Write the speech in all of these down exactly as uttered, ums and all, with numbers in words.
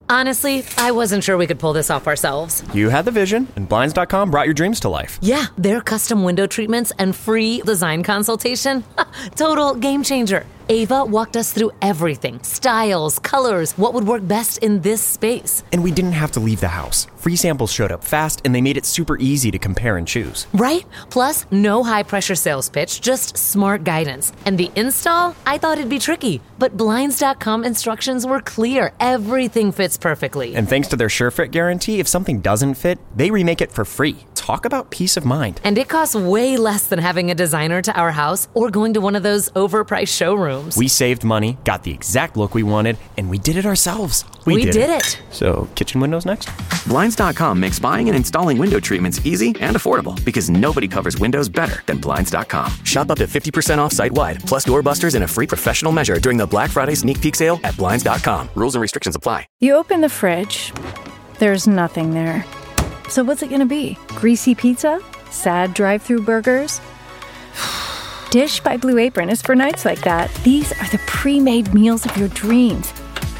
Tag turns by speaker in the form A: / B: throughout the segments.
A: Honestly, I wasn't sure we could pull this off ourselves.
B: You had the vision, and Blinds dot com brought your dreams to life.
A: Yeah, their custom window treatments and free design consultation. Total game changer. Ava walked us through everything. Styles, colors, what would work best in this space.
B: And we didn't have to leave the house. Free samples showed up fast, and they made it super easy to compare and choose.
A: Right? Plus, no high-pressure sales pitch, just smart guidance. And the install? I thought it'd be tricky. But Blinds dot com instructions were clear. Everything fits perfectly.
B: And thanks to their SureFit guarantee, if something doesn't fit, they remake it for free. Talk about peace of mind.
A: And it costs way less than having a designer to our house or going to one of those overpriced showrooms.
B: We saved money, got the exact look we wanted, and we did it ourselves.
A: We, we did, did it. it.
B: So, kitchen windows next?
C: Blinds dot com makes buying and installing window treatments easy and affordable because nobody covers windows better than Blinds dot com. Shop up to fifty percent off site-wide, plus doorbusters and a free professional measure during the Black Friday sneak peek sale at Blinds dot com. Rules and restrictions apply.
D: You open the fridge. There's nothing there. So what's it going to be? Greasy pizza? Sad drive-through burgers? Dish by Blue Apron is for nights like that. These are the pre-made meals of your dreams.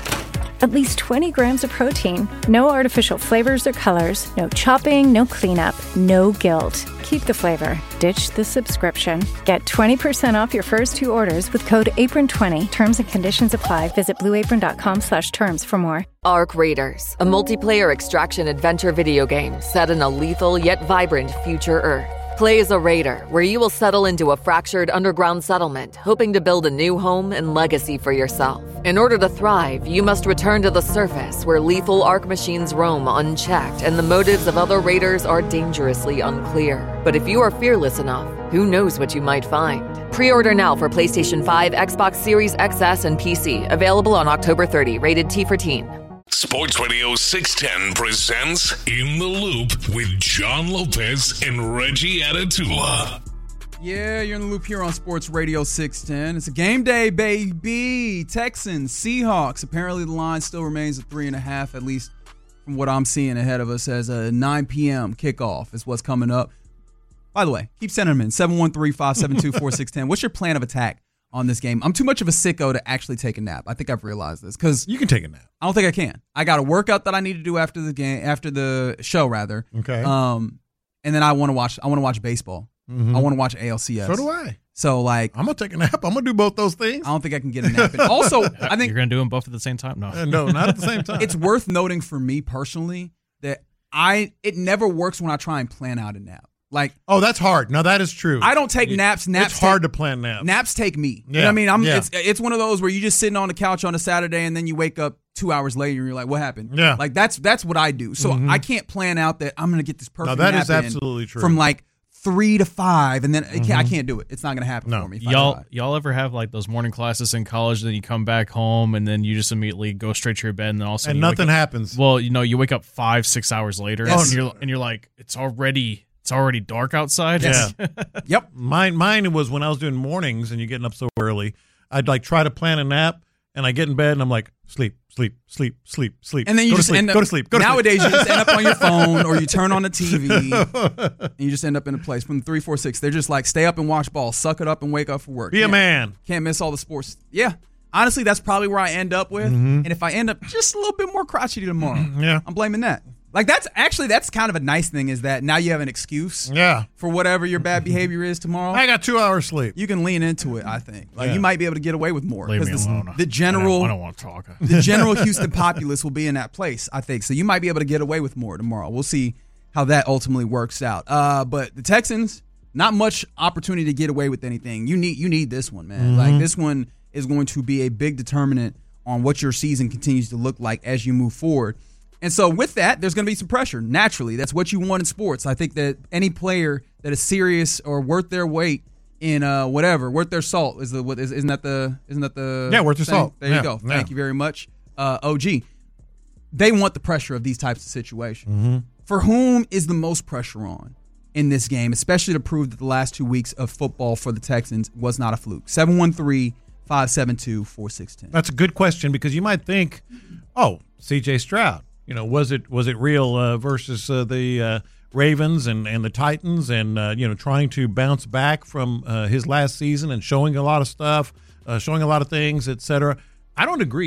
D: At least twenty grams of protein, no artificial flavors or colors, no chopping, no cleanup, no guilt. Keep the flavor. Ditch the subscription. Get twenty percent off your first two orders with code apron twenty. Terms and conditions apply. Visit blue apron dot com slash terms for more.
E: Arc Raiders, a multiplayer extraction adventure video game set in a lethal yet vibrant future Earth. Play as a raider, where you will settle into a fractured underground settlement, hoping to build a new home and legacy for yourself. In order to thrive, you must return to the surface, where lethal Arc machines roam unchecked, and the motives of other raiders are dangerously unclear. But if you are fearless enough, who knows what you might find? Pre-order now for PlayStation five, Xbox Series X S, and P C. Available on October thirtieth. Rated T for teen.
F: Sports Radio six ten presents In the Loop with John Lopez and Reggie Atatula.
G: Yeah, you're in the loop here on Sports Radio six ten. It's a game day, baby. Texans, Seahawks. Apparently the line still remains at three and a half, at least from what I'm seeing ahead of us as a nine p.m. kickoff is what's coming up. By the way, keep sending them in. seven one three, five seven two, four six one zero. What's your plan of attack on this game? I'm too much of a sicko to actually take a nap. I think I've realized this because
H: you can take a nap.
G: I don't think I can. I got a workout that I need to do after the game, after the show, rather.
H: Okay.
G: Um, and then I want to watch. I want to watch baseball.
H: Mm-hmm.
G: I want to watch A L C S.
H: So do I.
G: So like,
H: I'm gonna take a nap. I'm gonna do both those things.
G: I don't think I can get a nap. And also, I think
I: you're gonna do them both at the same time. No,
H: uh, no, not at the same time.
G: It's worth noting for me personally that I it never works when I try and plan out a nap. Like,
H: oh, that's hard. No, that is true.
G: I don't take naps. Naps.
H: It's hard
G: take,
H: to plan naps.
G: Naps take me.
H: Yeah.
G: You know what I mean? I'm.
H: Yeah.
G: It's it's one of those where you just sitting on the couch on a Saturday and then you wake up two hours later and you're like, what happened?
H: Yeah.
G: Like that's that's what I do. So
H: mm-hmm.
G: I can't plan out that I'm gonna get this perfect.
H: No, that
G: nap
H: is absolutely true.
G: From like three to five, and then
H: mm-hmm.
G: it can't, I can't do it. It's not gonna happen
H: no.
G: for me.
I: Y'all, y'all ever have like those morning classes in college? Then you come back home, and then you just immediately go straight to your bed, and then all of a sudden
H: and
I: you
H: nothing
I: wake up,
H: happens.
I: Well, you know, you wake up five, six hours later,
G: Yes.
I: and you're and you're like, it's already it's already dark outside.
H: Yeah.
G: Yep.
H: Mine, mine was when I was doing mornings, and you're getting up so early. I'd like try to plan a nap, and I get in bed, and I'm like, sleep, sleep, sleep, sleep, sleep.
G: And then you
H: go
G: just
H: to sleep,
G: end up
H: go to sleep. Go to
G: nowadays
H: sleep.
G: you just end up on your phone or you turn on the T V and you just end up in a place from three, four, six. They're just like stay up and watch ball, suck it up and wake up for work.
H: Be
G: Can't-
H: a man.
G: Can't miss all the sports. Yeah. Honestly, that's probably where I end up with.
H: Mm-hmm.
G: And if I end up just a little bit more crotchety tomorrow,
H: Yeah.
G: I'm blaming that. Like that's actually that's kind of a nice thing is that now you have an excuse
H: Yeah.
G: for whatever your bad behavior is tomorrow.
H: I got two hours sleep.
G: You can lean into it, I think. Like
H: Yeah.
G: you might be able to get away with more
I: Leave me
G: the,
I: alone.
G: the general
I: I don't, I don't want to talk.
G: the general Houston populace will be in that place, I think. So you might be able to get away with more tomorrow. We'll see how that ultimately works out. Uh, but the Texans, not much opportunity to get away with anything. You need you need this one, man.
H: Mm-hmm.
G: Like this one is going to be a big determinant on what your season continues to look like as you move forward. And so with that, there's going to be some pressure. Naturally, that's what you want in sports. I think that any player that is serious or worth their weight in uh, whatever, worth their salt is the what is isn't that the isn't that the
H: Yeah, worth their
G: thing?
H: salt.
G: There
H: Yeah,
G: you go.
H: yeah.
G: Thank you very much, uh, O G. They want the pressure of these types of situations.
H: Mm-hmm.
G: For whom is the most pressure on in this game, especially to prove that the last two weeks of football for the Texans was not a fluke? seven one three, five seven two, four six one zero.
H: That's a good question because you might think, oh, C J Stroud. You know, was it was it real uh, versus uh, the uh, Ravens and, and the Titans and, uh, you know, trying to bounce back from uh, his last season and showing a lot of stuff, uh, showing a lot of things, et cetera. I don't agree.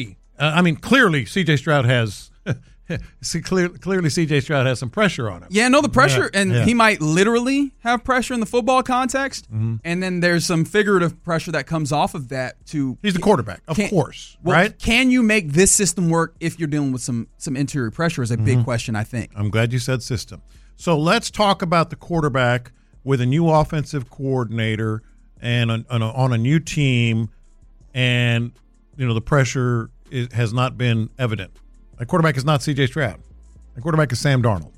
H: Uh, I mean, clearly C J Stroud has see, clear, clearly C J Stroud has some pressure on him.
G: Yeah, no, the pressure,
H: yeah,
G: and
H: yeah.
G: he might literally have pressure in the football context,
H: mm-hmm.
G: and then there's some figurative pressure that comes off of that. To
H: he's the quarterback, of
G: can,
H: course,
G: well,
H: right?
G: Can you make this system work if you're dealing with some some interior pressure? Is a big
H: mm-hmm.
G: question, I think.
H: I'm glad you said system. So let's talk about the quarterback with a new offensive coordinator and on, on, a, on a new team, and you know the pressure is, has not been evident. The quarterback is not C J Stroud. The quarterback is Sam Darnold.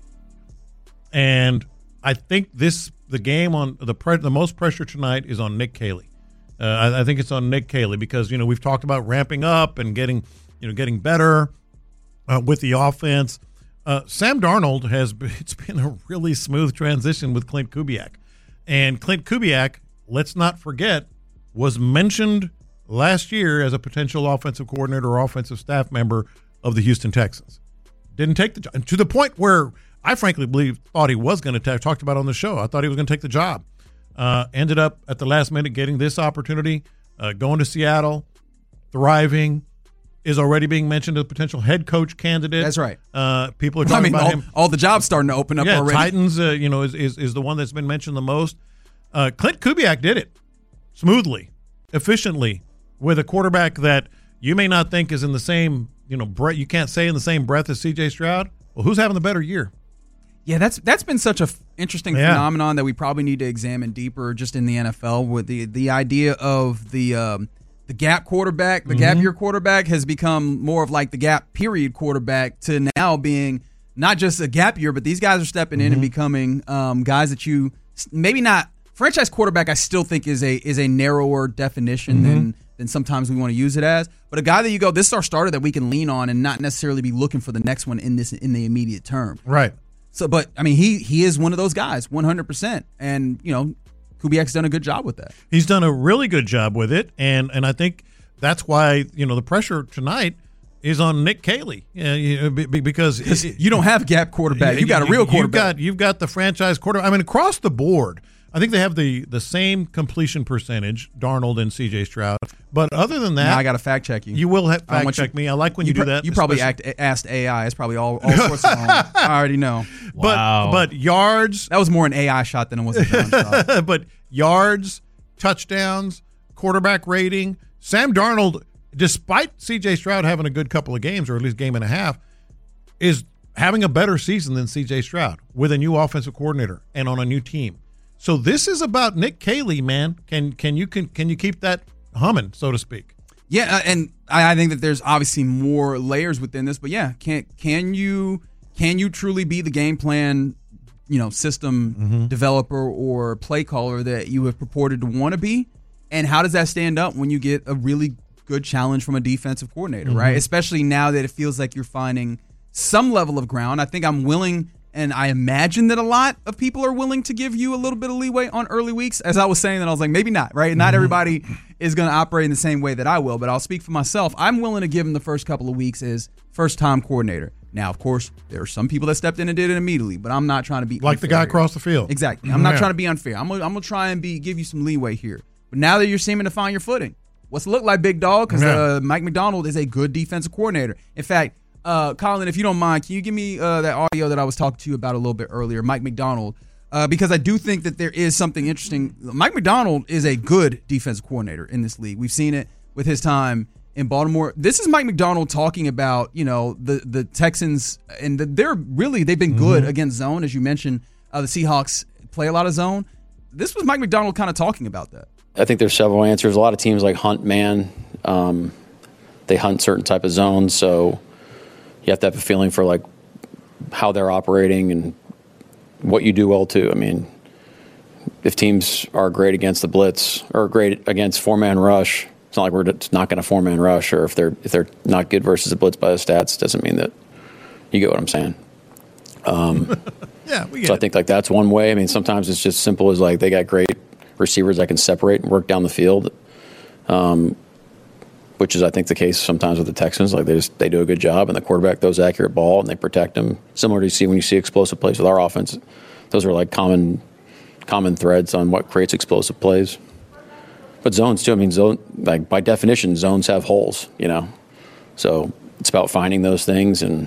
H: And I think this the game on the pre, the most pressure tonight is on Nick Caley. Uh, I, I think it's on Nick Caley because you know we've talked about ramping up and getting you know getting better uh, with the offense. Uh, Sam Darnold has been, it's been a really smooth transition with Clint Kubiak, and Clint Kubiak, let's not forget, was mentioned last year as a potential offensive coordinator or offensive staff member of the Houston Texans. Didn't take the job, to the point where I frankly believe thought he was going to take. Talked about on the show. I thought he was going to take the job. Uh, ended up at the last minute getting this opportunity, uh, going to Seattle, thriving. Is already being mentioned as a potential head coach candidate.
G: That's right.
H: Uh, people are talking
G: I mean,
H: about
G: all,
H: him.
G: All the jobs starting to open up
H: yeah,
G: already.
H: Titans, uh, you know, is, is is the one that's been mentioned the most. Uh, Clint Kubiak did it smoothly, efficiently, with a quarterback that you may not think is in the same, you know, breath. You can't say in the same breath as C J Stroud. Well, who's having the better year?
G: Yeah, that's that's been such a f- interesting
H: yeah.
G: phenomenon that we probably need to examine deeper just in the N F L with the the idea of the um, the gap quarterback, the
H: mm-hmm.
G: gap year quarterback has become more of like the gap period quarterback to now being not just a gap year, but these guys are stepping
H: mm-hmm.
G: in and becoming um, guys that you maybe not franchise quarterback. I still think is a is a narrower definition
H: mm-hmm.
G: than than sometimes we want to use it as. But a guy that you go, this is our starter that we can lean on and not necessarily be looking for the next one in this in the immediate term.
H: Right.
G: So, but I mean, he he is one of those guys, one hundred percent, and you know, Kubiak's done a good job with that.
H: He's done a really good job with it, and and I think that's why you know the pressure tonight is on Nick Caley, yeah, you know, because it,
G: you don't have gap quarterback, you got a real quarterback.
H: You've got you've got the franchise quarterback. I mean, across the board, I think they have the the same completion percentage, Darnold and C J Stroud. But other than that,
G: now I got to fact check you.
H: You will have fact check you, me. I like when you, you do that.
G: You probably act, asked A I. It's probably all, all sorts of wrong. I already know.
H: But
I: wow.
H: but yards.
G: That was more an A I shot than it was a John shot.
H: But yards, touchdowns, quarterback rating. Sam Darnold, despite C J Stroud having a good couple of games, or at least game and a half, is having a better season than C J Stroud with a new offensive coordinator and on a new team. So this is about Nick Caley, man. Can can you can can you keep that humming, so to speak?
G: Yeah, and I, I think that there's obviously more layers within this, but yeah, can can you can you truly be the game plan, you know, system mm-hmm. developer or play caller that you have purported to want to be? And how does that stand up when you get a really good challenge from a defensive coordinator, mm-hmm. right? Especially now that it feels like you're finding some level of ground. I think I'm willing. And I imagine that a lot of people are willing to give you a little bit of leeway on early weeks. As I was saying that, I was like, maybe not, right? Not mm-hmm. everybody is going to operate in the same way that I will, but I'll speak for myself. I'm willing to give him the first couple of weeks as first-time coordinator. Now, of course, there are some people that stepped in and did it immediately, but I'm not trying to be
H: like the guy
G: here.
H: across the field.
G: Exactly. I'm not
H: yeah.
G: trying to be unfair. I'm going I'm to try and be give you some leeway here. But now that you're seeming to find your footing, what's it look like, big dog? Because yeah. uh, Mike Macdonald is a good defensive coordinator. In fact, Uh, Colin, if you don't mind, can you give me uh, that audio that I was talking to you about a little bit earlier, Mike Macdonald, uh, because I do think that there is something interesting. Mike Macdonald is a good defensive coordinator in this league. We've seen it with his time in Baltimore. This is Mike Macdonald talking about, you know, the, the Texans, and the, they're really, they've been good mm-hmm. against zone. As you mentioned, uh, the Seahawks play a lot of zone. This was Mike Macdonald kind of talking about that.
J: I think there's several answers. A lot of teams like hunt man. Um, they hunt certain type of zones, so you have to have a feeling for like how they're operating and what you do well too. I mean, if teams are great against the blitz or great against four-man rush, it's not like we're not going to four-man rush. Or if they're if they're not good versus the blitz by the stats, doesn't mean that you get what I'm saying. Um,
H: yeah, we get
J: so
H: it.
J: I think like that's one way. I mean, sometimes it's just simple as like they got great receivers that can separate and work down the field. Um, which is, I think, the case sometimes with the Texans. Like they just they do a good job, and the quarterback throws accurate ball, and they protect them. Similar to you see when you see explosive plays with our offense, those are like common common threads on what creates explosive plays. But zones too. I mean, zone like by definition, zones have holes. You know, So it's about finding those things, and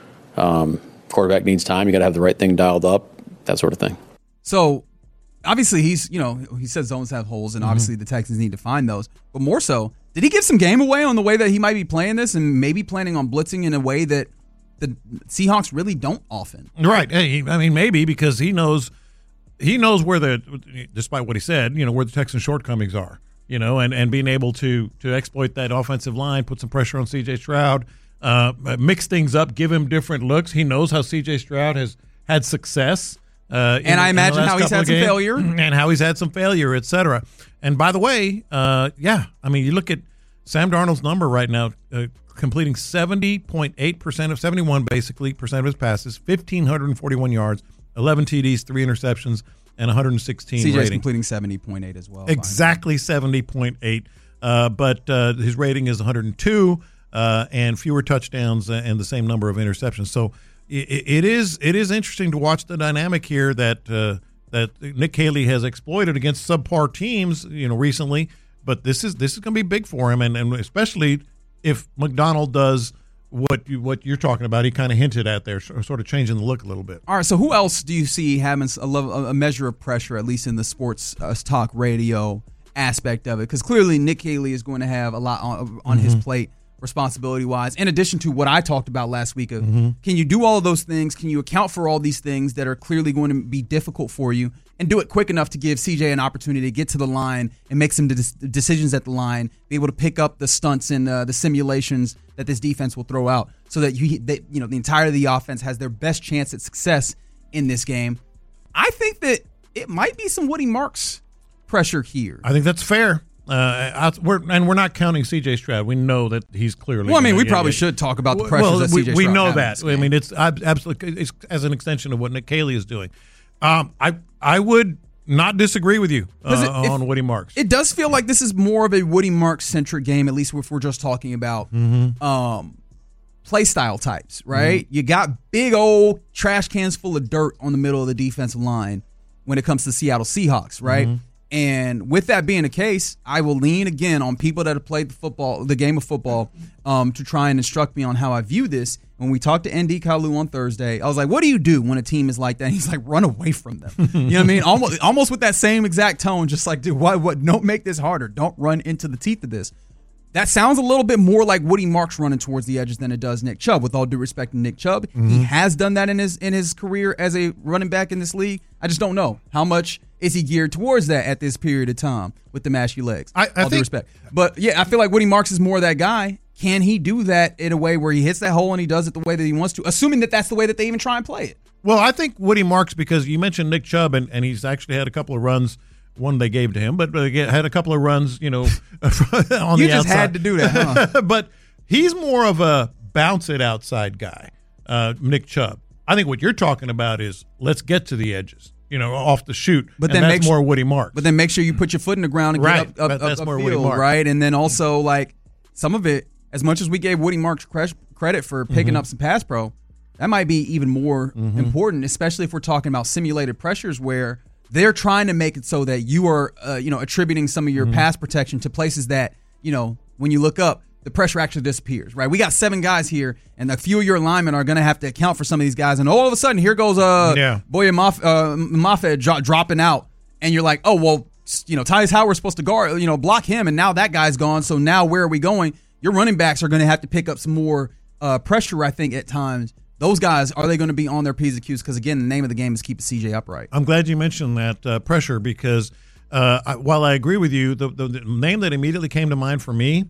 J: um, quarterback needs time. You got to have the right thing dialed up, that sort of thing.
G: So obviously he's, you know, he says zones have holes, and mm-hmm. obviously the Texans need to find those. But more so, did he give some game away on the way that he might be playing this and maybe planning on blitzing in a way that the Seahawks really don't often?
H: Right. Hey, I mean, maybe because he knows he knows where the, despite what he said, you know, where the Texans' shortcomings are, you know, and, and being able to to exploit that offensive line, put some pressure on C J Stroud, uh, mix things up, give him different looks. He knows how C J Stroud has had success. Uh,
G: and
H: in,
G: I imagine how he's had some
H: games,
G: failure.
H: And how he's had some failure, et cetera. And by the way, uh, yeah, I mean, you look at Sam Darnold's number right now, uh, completing seventy point eight percent of seventy-one basically percent of his passes, one thousand five hundred forty-one yards, eleven T Ds, three interceptions, and one hundred sixteen
G: C J's
H: rating.
G: completing seventy point eight as well.
H: Exactly seventy point eight. Uh, but uh, his rating is one hundred two uh, and fewer touchdowns and the same number of interceptions. So it, it is it is interesting to watch the dynamic here that uh, that Nick Caley has exploited against subpar teams, you know, recently. But this is this is going to be big for him, and, and especially if McDonald does what you what you're talking about. He kind of hinted at there, sort of changing the look a little bit.
G: All right, so who else do you see having a, level, a measure of pressure, at least in the sports uh, talk radio aspect of it? Because clearly Nick Caley is going to have a lot on, on mm-hmm. his plate responsibility-wise, in addition to what I talked about last week of mm-hmm. can you do all of those things? Can you account for all these things that are clearly going to be difficult for you and do it quick enough to give C J an opportunity to get to the line and make some de- decisions at the line, be able to pick up the stunts and uh, the simulations that this defense will throw out so that you that, you know the entirety of the offense has their best chance at success in this game? I think that it might be some Woody Marks pressure here.
H: I think that's fair. Uh, we're, and we're not counting C J Stroud. We know that he's clearly.
G: Well, I mean, we
H: get,
G: probably
H: get,
G: should talk about the pressures
H: well,
G: that
H: we,
G: C J
H: we
G: Stroud
H: know that. I mean, it's absolutely it's as an extension of what Nick Caley is doing. Um, I I would not disagree with you uh,
G: it,
H: on Woody Marks.
G: It does feel like this is more of a Woody Marks centric game, at least if we're just talking about
H: mm-hmm.
G: um, play style types, right? Mm-hmm. You got big old trash cans full of dirt on the middle of the defensive line when it comes to Seattle Seahawks, right? Mm-hmm. And with that being the case, I will lean again on people that have played the football, the game of football, um, to try and instruct me on how I view this. When we talked to N D Kalu on Thursday, I was like, "What do you do when a team is like that?" And he's like, "Run away from them." You know what I mean? Almost, almost with that same exact tone, just like, "Dude, what? What? Don't make this harder. Don't run into the teeth of this." That sounds a little bit more like Woody Marks running towards the edges than it does Nick Chubb. With all due respect to Nick Chubb, mm-hmm. he has done that in his in his career as a running back in this league. I just don't know how much is he geared towards that at this period of time with the mashy legs.
H: I, I
G: all
H: think,
G: due respect, but yeah, I feel like Woody Marks is more that guy. Can he do that in a way where he hits that hole and he does it the way that he wants to, assuming that that's the way that they even try and play it?
H: Well, I think Woody Marks, because you mentioned Nick Chubb, and, and he's actually had a couple of runs. One they gave to him, but they had a couple of runs, you know, on
G: you
H: the outside.
G: You just had to do that, huh?
H: But he's more of a bounce it outside guy, uh, Nick Chubb. I think what you're talking about is let's get to the edges, you know, off the shoot.
G: But
H: and
G: then
H: that's
G: make,
H: more Woody Marks.
G: But then make sure you put your foot in the ground and
H: right.
G: get up, up,
H: that's
G: up,
H: more
G: up
H: Woody
G: field,
H: Marks.
G: right? And then also, like, some of it, as much as we gave Woody Marks credit for picking
H: mm-hmm.
G: up some pass pro, that might be even more
H: mm-hmm.
G: important, especially if we're talking about simulated pressures where they're trying to make it so that you are, uh, you know, attributing some of your mm-hmm. pass protection to places that, you know, when you look up, the pressure actually disappears, right? We got seven guys here, and a few of your linemen are going to have to account for some of these guys. And all of a sudden, here goes uh,
H: yeah.
G: Boya Maf- uh, Mafed dro- dropping out, and you're like, oh, well, you know, Tyus Howard's supposed to guard, you know, block him, and now that guy's gone. So now where are we going? Your running backs are going to have to pick up some more uh, pressure, I think, at times. Those guys, are they going to be on their P's and Q's? Because, again, the name of the game is keep C J upright.
H: I'm glad you mentioned that uh, pressure because uh, I, while I agree with you, the, the, the name that immediately came to mind for me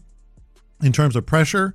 H: in terms of pressure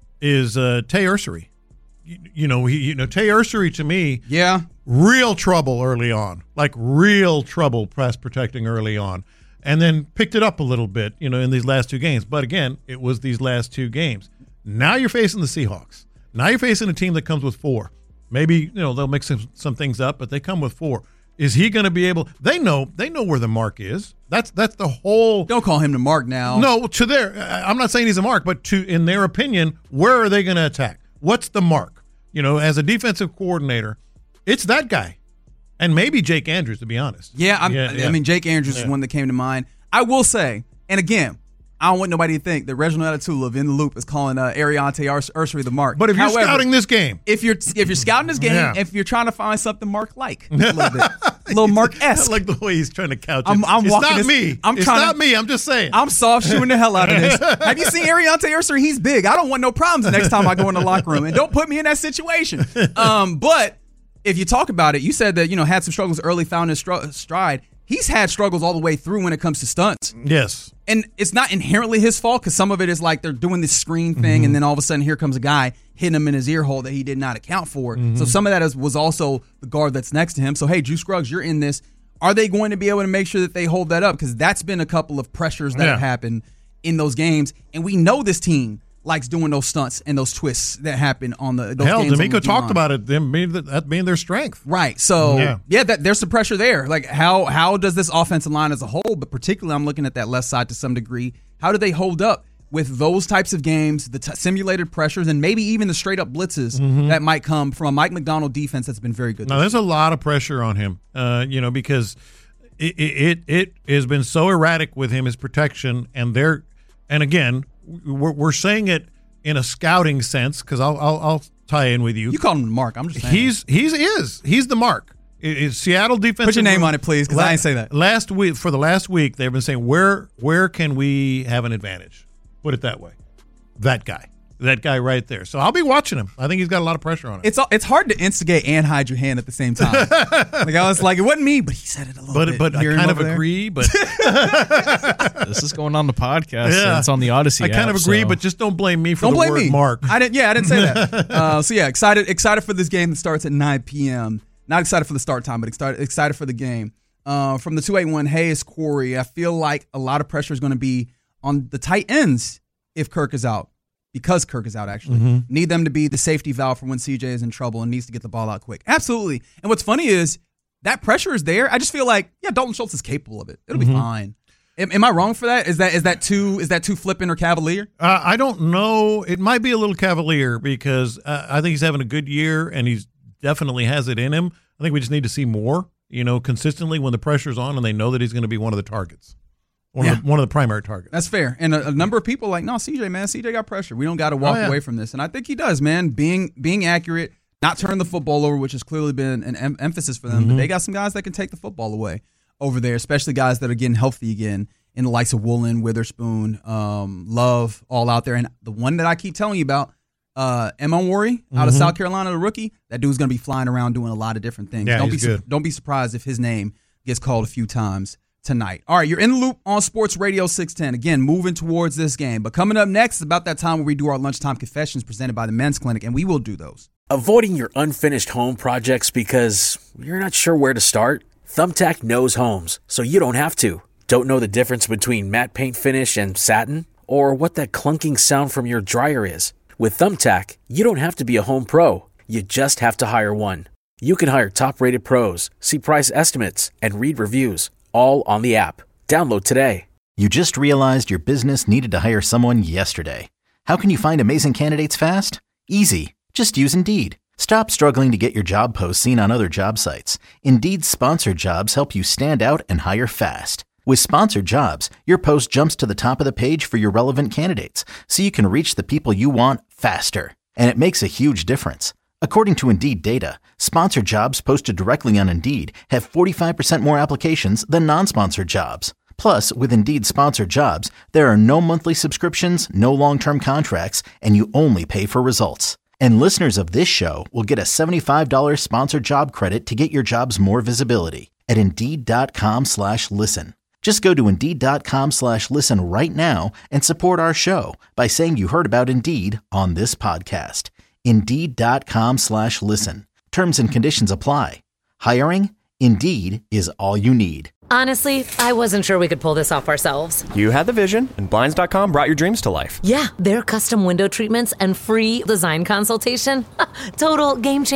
H: is uh, Tay Ursery. You, you know, he, you know, Tay Ursery to me,
G: yeah,
H: real trouble early on, like real trouble press protecting early on, and then picked it up a little bit, you know, in these last two games. But again, it was these last two games. Now you're facing the Seahawks. Now you're facing a team that comes with four. Maybe, you know, they'll mix some, some things up, but they come with four. Is he going to be able – they know they know where the mark is. That's that's the whole –
G: Don't call him the mark now.
H: No, to their – I'm not saying he's a mark, but to in their opinion, where are they going to attack? What's the mark? You know, as a defensive coordinator, it's that guy. And maybe Jake Andrews, to be honest.
G: Yeah, I'm,
H: yeah, yeah.
G: I mean, Jake Andrews yeah. is one that came to mind. I will say, and again, I don't want nobody to think that Reginald Atatula of In the Loop is calling uh, Ariante Ursery the mark.
H: But if you're
G: However,
H: scouting this game.
G: If you're if you're scouting this game,
H: Yeah.
G: if you're trying to find something Mark-like, a little bit. A little Mark-esque.
H: I like the way he's trying to couch it.
G: I'm, I'm
H: it's
G: walking
H: not
G: this,
H: me.
G: I'm
H: it's
G: trying
H: not
G: to,
H: me. I'm just saying.
G: I'm soft shoeing the hell out of this. Have you seen Ariante Ursery? He's big. I don't want no problems the next time I go in the locker room. And don't put me in that situation. Um, but if you talk about it, you said that, you know, had some struggles early, found his str- stride. He's had struggles all the way through when it comes to stunts.
H: Yes.
G: And it's not inherently his fault because some of it is like they're doing this screen thing, mm-hmm. and then all of a sudden here comes a guy hitting him in his ear hole that he did not account for. Mm-hmm. So some of that is, was also the guard that's next to him. So, hey, Juice Scruggs, you're in this. Are they going to be able to make sure that they hold that up? Because that's been a couple of pressures that
H: yeah.
G: have happened in those games. And we know this team likes doing those stunts and those twists that happen on the those
H: Hell,
G: games.
H: D'Amico talked about it, them being that, that being their strength.
G: Right. So,
H: yeah,
G: yeah that, there's some pressure there. Like, how how does this offensive line as a whole, but particularly I'm looking at that left side to some degree, how do they hold up with those types of games, the t- simulated pressures, and maybe even the straight-up blitzes mm-hmm. that might come from a Mike McDonald defense that's been very good.
H: Now, there's a lot of pressure on him, uh, you know, because it, it it has been so erratic with him, his protection, and they're, and again, we're, we're saying it in a scouting sense, because I'll, I'll I'll tie in with you.
G: You call him the mark. I'm just saying.
H: He's he's is he's the mark. It, it's Seattle defense.
G: Put your name on it, please, because I ain't say that.
H: Last week for the last week, they've been saying where where can we have an advantage? Put it that way. That guy. That guy right there. So I'll be watching him. I think he's got a lot of pressure on him.
G: It's it's hard to instigate and hide your hand at the same time. Like I was like, it wasn't me, but he said it a little
H: but,
G: bit.
H: But I kind of agree. But
I: this is going on the podcast. Yeah. And it's on the Odyssey.
H: I kind
I: app,
H: of agree,
I: so.
H: but just don't blame me for
G: don't
H: the
G: blame
H: word
G: me.
H: mark.
G: I didn't. Yeah, I didn't say that. uh, so yeah, excited excited for this game that starts at nine p.m. Not excited for the start time, but excited excited for the game. Uh, from the two eighty-one, Hayes Corey, I feel like a lot of pressure is going to be on the tight ends if Kirk is out. Because Kirk is out, actually. Mm-hmm. Need them to be the safety valve for when C J is in trouble and needs to get the ball out quick. Absolutely. And what's funny is that pressure is there. I just feel like, yeah, Dalton Schultz is capable of it. It'll mm-hmm. be fine. Am, am I wrong for that? Is that is that too is that too flippant or cavalier?
H: Uh, I don't know. It might be a little cavalier because uh, I think he's having a good year and he's definitely has it in him. I think we just need to see more, you know, consistently when the pressure's on and they know that he's going to be one of the targets. One, yeah. of the, one of the primary targets.
G: That's fair. And a, a number of people are like, no, C J, man, C J got pressure. We don't got to walk oh, yeah. away from this. And I think he does, man. Being being accurate, not turning the football over, which has clearly been an em- emphasis for them. Mm-hmm. But they got some guys that can take the football away over there, especially guys that are getting healthy again in the likes of Woolen, Witherspoon, um, Love, all out there. And the one that I keep telling you about, uh, Emon Worry out mm-hmm. of South Carolina, the rookie, that dude's going to be flying around doing a lot of different things.
H: Yeah,
G: don't
H: he's
G: be
H: good.
G: su- Don't be surprised if his name gets called a few times tonight. All right, you're in the loop on Sports Radio six ten. Again, moving towards this game. But coming up next is about that time where we do our lunchtime confessions presented by the Men's Clinic, and we will do those.
K: Avoiding your unfinished home projects because you're not sure where to start? Thumbtack knows homes, so you don't have to. Don't know the difference between matte paint finish and satin? Or what that clunking sound from your dryer is? With Thumbtack, you don't have to be a home pro. You just have to hire one. You can hire top-rated pros, see price estimates, and read reviews. All on the app. Download today.
L: You just realized your business needed to hire someone yesterday. How can you find amazing candidates fast? Easy. Just use Indeed. Stop struggling to get your job posts seen on other job sites. Indeed's sponsored jobs help you stand out and hire fast. With sponsored jobs, your post jumps to the top of the page for your relevant candidates, so you can reach the people you want faster. And it makes a huge difference. According to Indeed data, sponsored jobs posted directly on Indeed have forty-five percent more applications than non-sponsored jobs. Plus, with Indeed sponsored jobs, there are no monthly subscriptions, no long-term contracts, and you only pay for results. And listeners of this show will get a seventy-five dollars sponsored job credit to get your jobs more visibility at Indeed.com slash listen. Just go to Indeed.com slash listen right now and support our show by saying you heard about Indeed on this podcast. Indeed.com slash listen. Terms and conditions apply. Hiring? Indeed is all you need.
A: Honestly, I wasn't sure we could pull this off ourselves.
B: You had the vision, and Blinds dot com brought your dreams to life.
A: Yeah, their custom window treatments and free design consultation. Total game changer.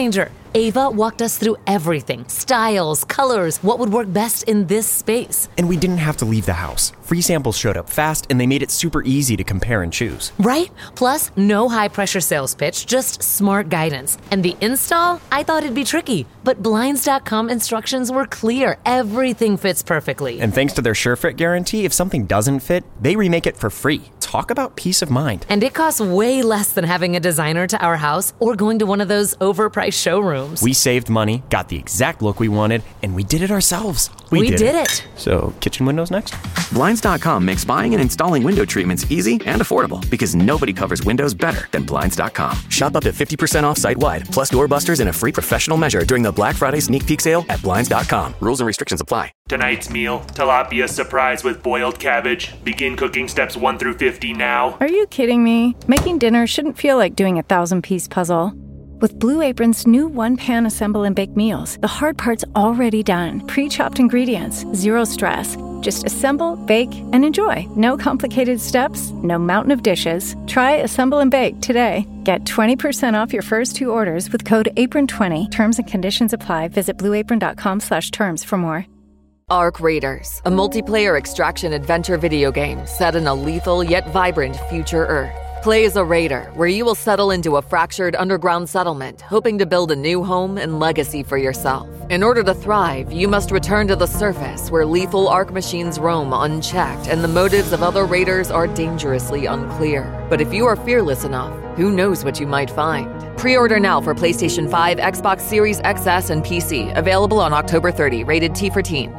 A: Ava walked us through everything: styles, colors, what would work best in this space.
B: And we didn't have to leave the house. Free samples showed up fast, and they made it super easy to compare and choose.
A: Right? Plus, no high-pressure sales pitch, just smart guidance. And the install? I thought it'd be tricky, but Blinds dot com instructions were clear. Everything fits perfectly.
B: And thanks to their SureFit guarantee, if something doesn't fit, they remake it for free. Talk about peace of mind.
A: And it costs way less than having a designer to our house or going to one of those overpriced showrooms.
B: We saved money, got the exact look we wanted, and we did it ourselves.
A: We, we did, did it. it.
B: So, kitchen windows next?
C: Blinds dot com makes buying and installing window treatments easy and affordable because nobody covers windows better than Blinds dot com. Shop up to fifty percent off site-wide, plus doorbusters and a free professional measure during the Black Friday sneak peek sale at Blinds dot com. Rules and restrictions apply.
M: Tonight's meal, tilapia surprise with boiled cabbage. Begin cooking steps one through fifty now.
D: Are you kidding me? Making dinner shouldn't feel like doing a thousand-piece puzzle. With Blue Apron's new one-pan assemble and bake meals, the hard part's already done. Pre-chopped ingredients, zero stress. Just assemble, bake, and enjoy. No complicated steps, no mountain of dishes. Try Assemble and Bake today. Get twenty percent off your first two orders with code apron twenty. Terms and conditions apply. Visit blue apron dot com slash terms for more.
E: Arc Raiders, a multiplayer extraction adventure video game set in a lethal yet vibrant future Earth. Play as a raider, where you will settle into a fractured underground settlement, hoping to build a new home and legacy for yourself. In order to thrive, you must return to the surface, where lethal Arc machines roam unchecked, and the motives of other raiders are dangerously unclear. But if you are fearless enough, who knows what you might find? Pre-order now for PlayStation five, Xbox Series X S, and P C. Available on October thirtieth. Rated T for teen.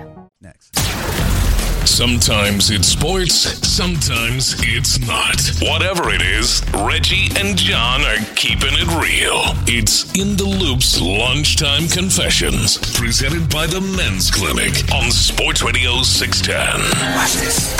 F: Sometimes it's sports, sometimes it's not. Whatever it is, Reggie and John are keeping it real. It's In the Loop's Lunchtime Confessions, presented by the Men's Clinic on Sports Radio six ten.
N: Watch this.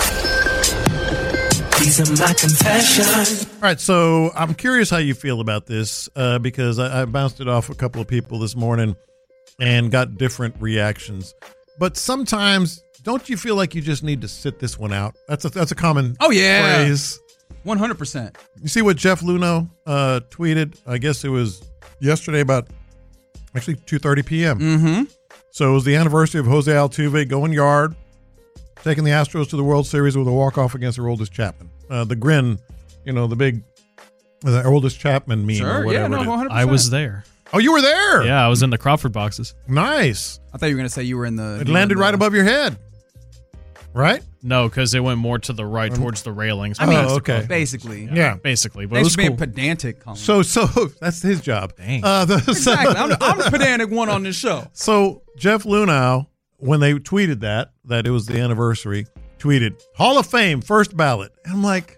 N: These are my confessions.
H: All right, so I'm curious how you feel about this uh, because I, I bounced it off a couple of people this morning and got different reactions. But sometimes, don't you feel like you just need to sit this one out? That's a that's a common
G: oh yeah
H: phrase.
G: one hundred percent.
H: You see what Jeff Luhnow uh, tweeted? I guess it was yesterday about actually two thirty p.m.
G: Mm-hmm.
H: So it was the anniversary of Jose Altuve going yard, taking the Astros to the World Series with a walk-off against Aroldis Chapman. Uh, the grin, you know, the big the Aroldis Chapman meme
G: sure,
H: or whatever.
G: Yeah, no, one hundred percent.
I: I was there.
H: Oh, you were there?
I: Yeah, I was in the Crawford boxes.
H: Nice.
G: I thought you were going to say you were in the...
H: It landed right above your head. Right?
I: No, because it went more to the right towards the railings.
G: I mean,
H: oh, okay.
G: basically.
H: Yeah. yeah.
I: Basically. But
G: Thanks
I: it was
G: for being
I: cool.
G: pedantic, Colin.
H: So, so that's his job.
I: Dang.
H: Uh, the,
G: exactly. I'm the, I'm the pedantic one on this show.
H: So, Jeff Luhnow, when they tweeted that, that it was the anniversary, tweeted, Hall of Fame, first ballot. And I'm like,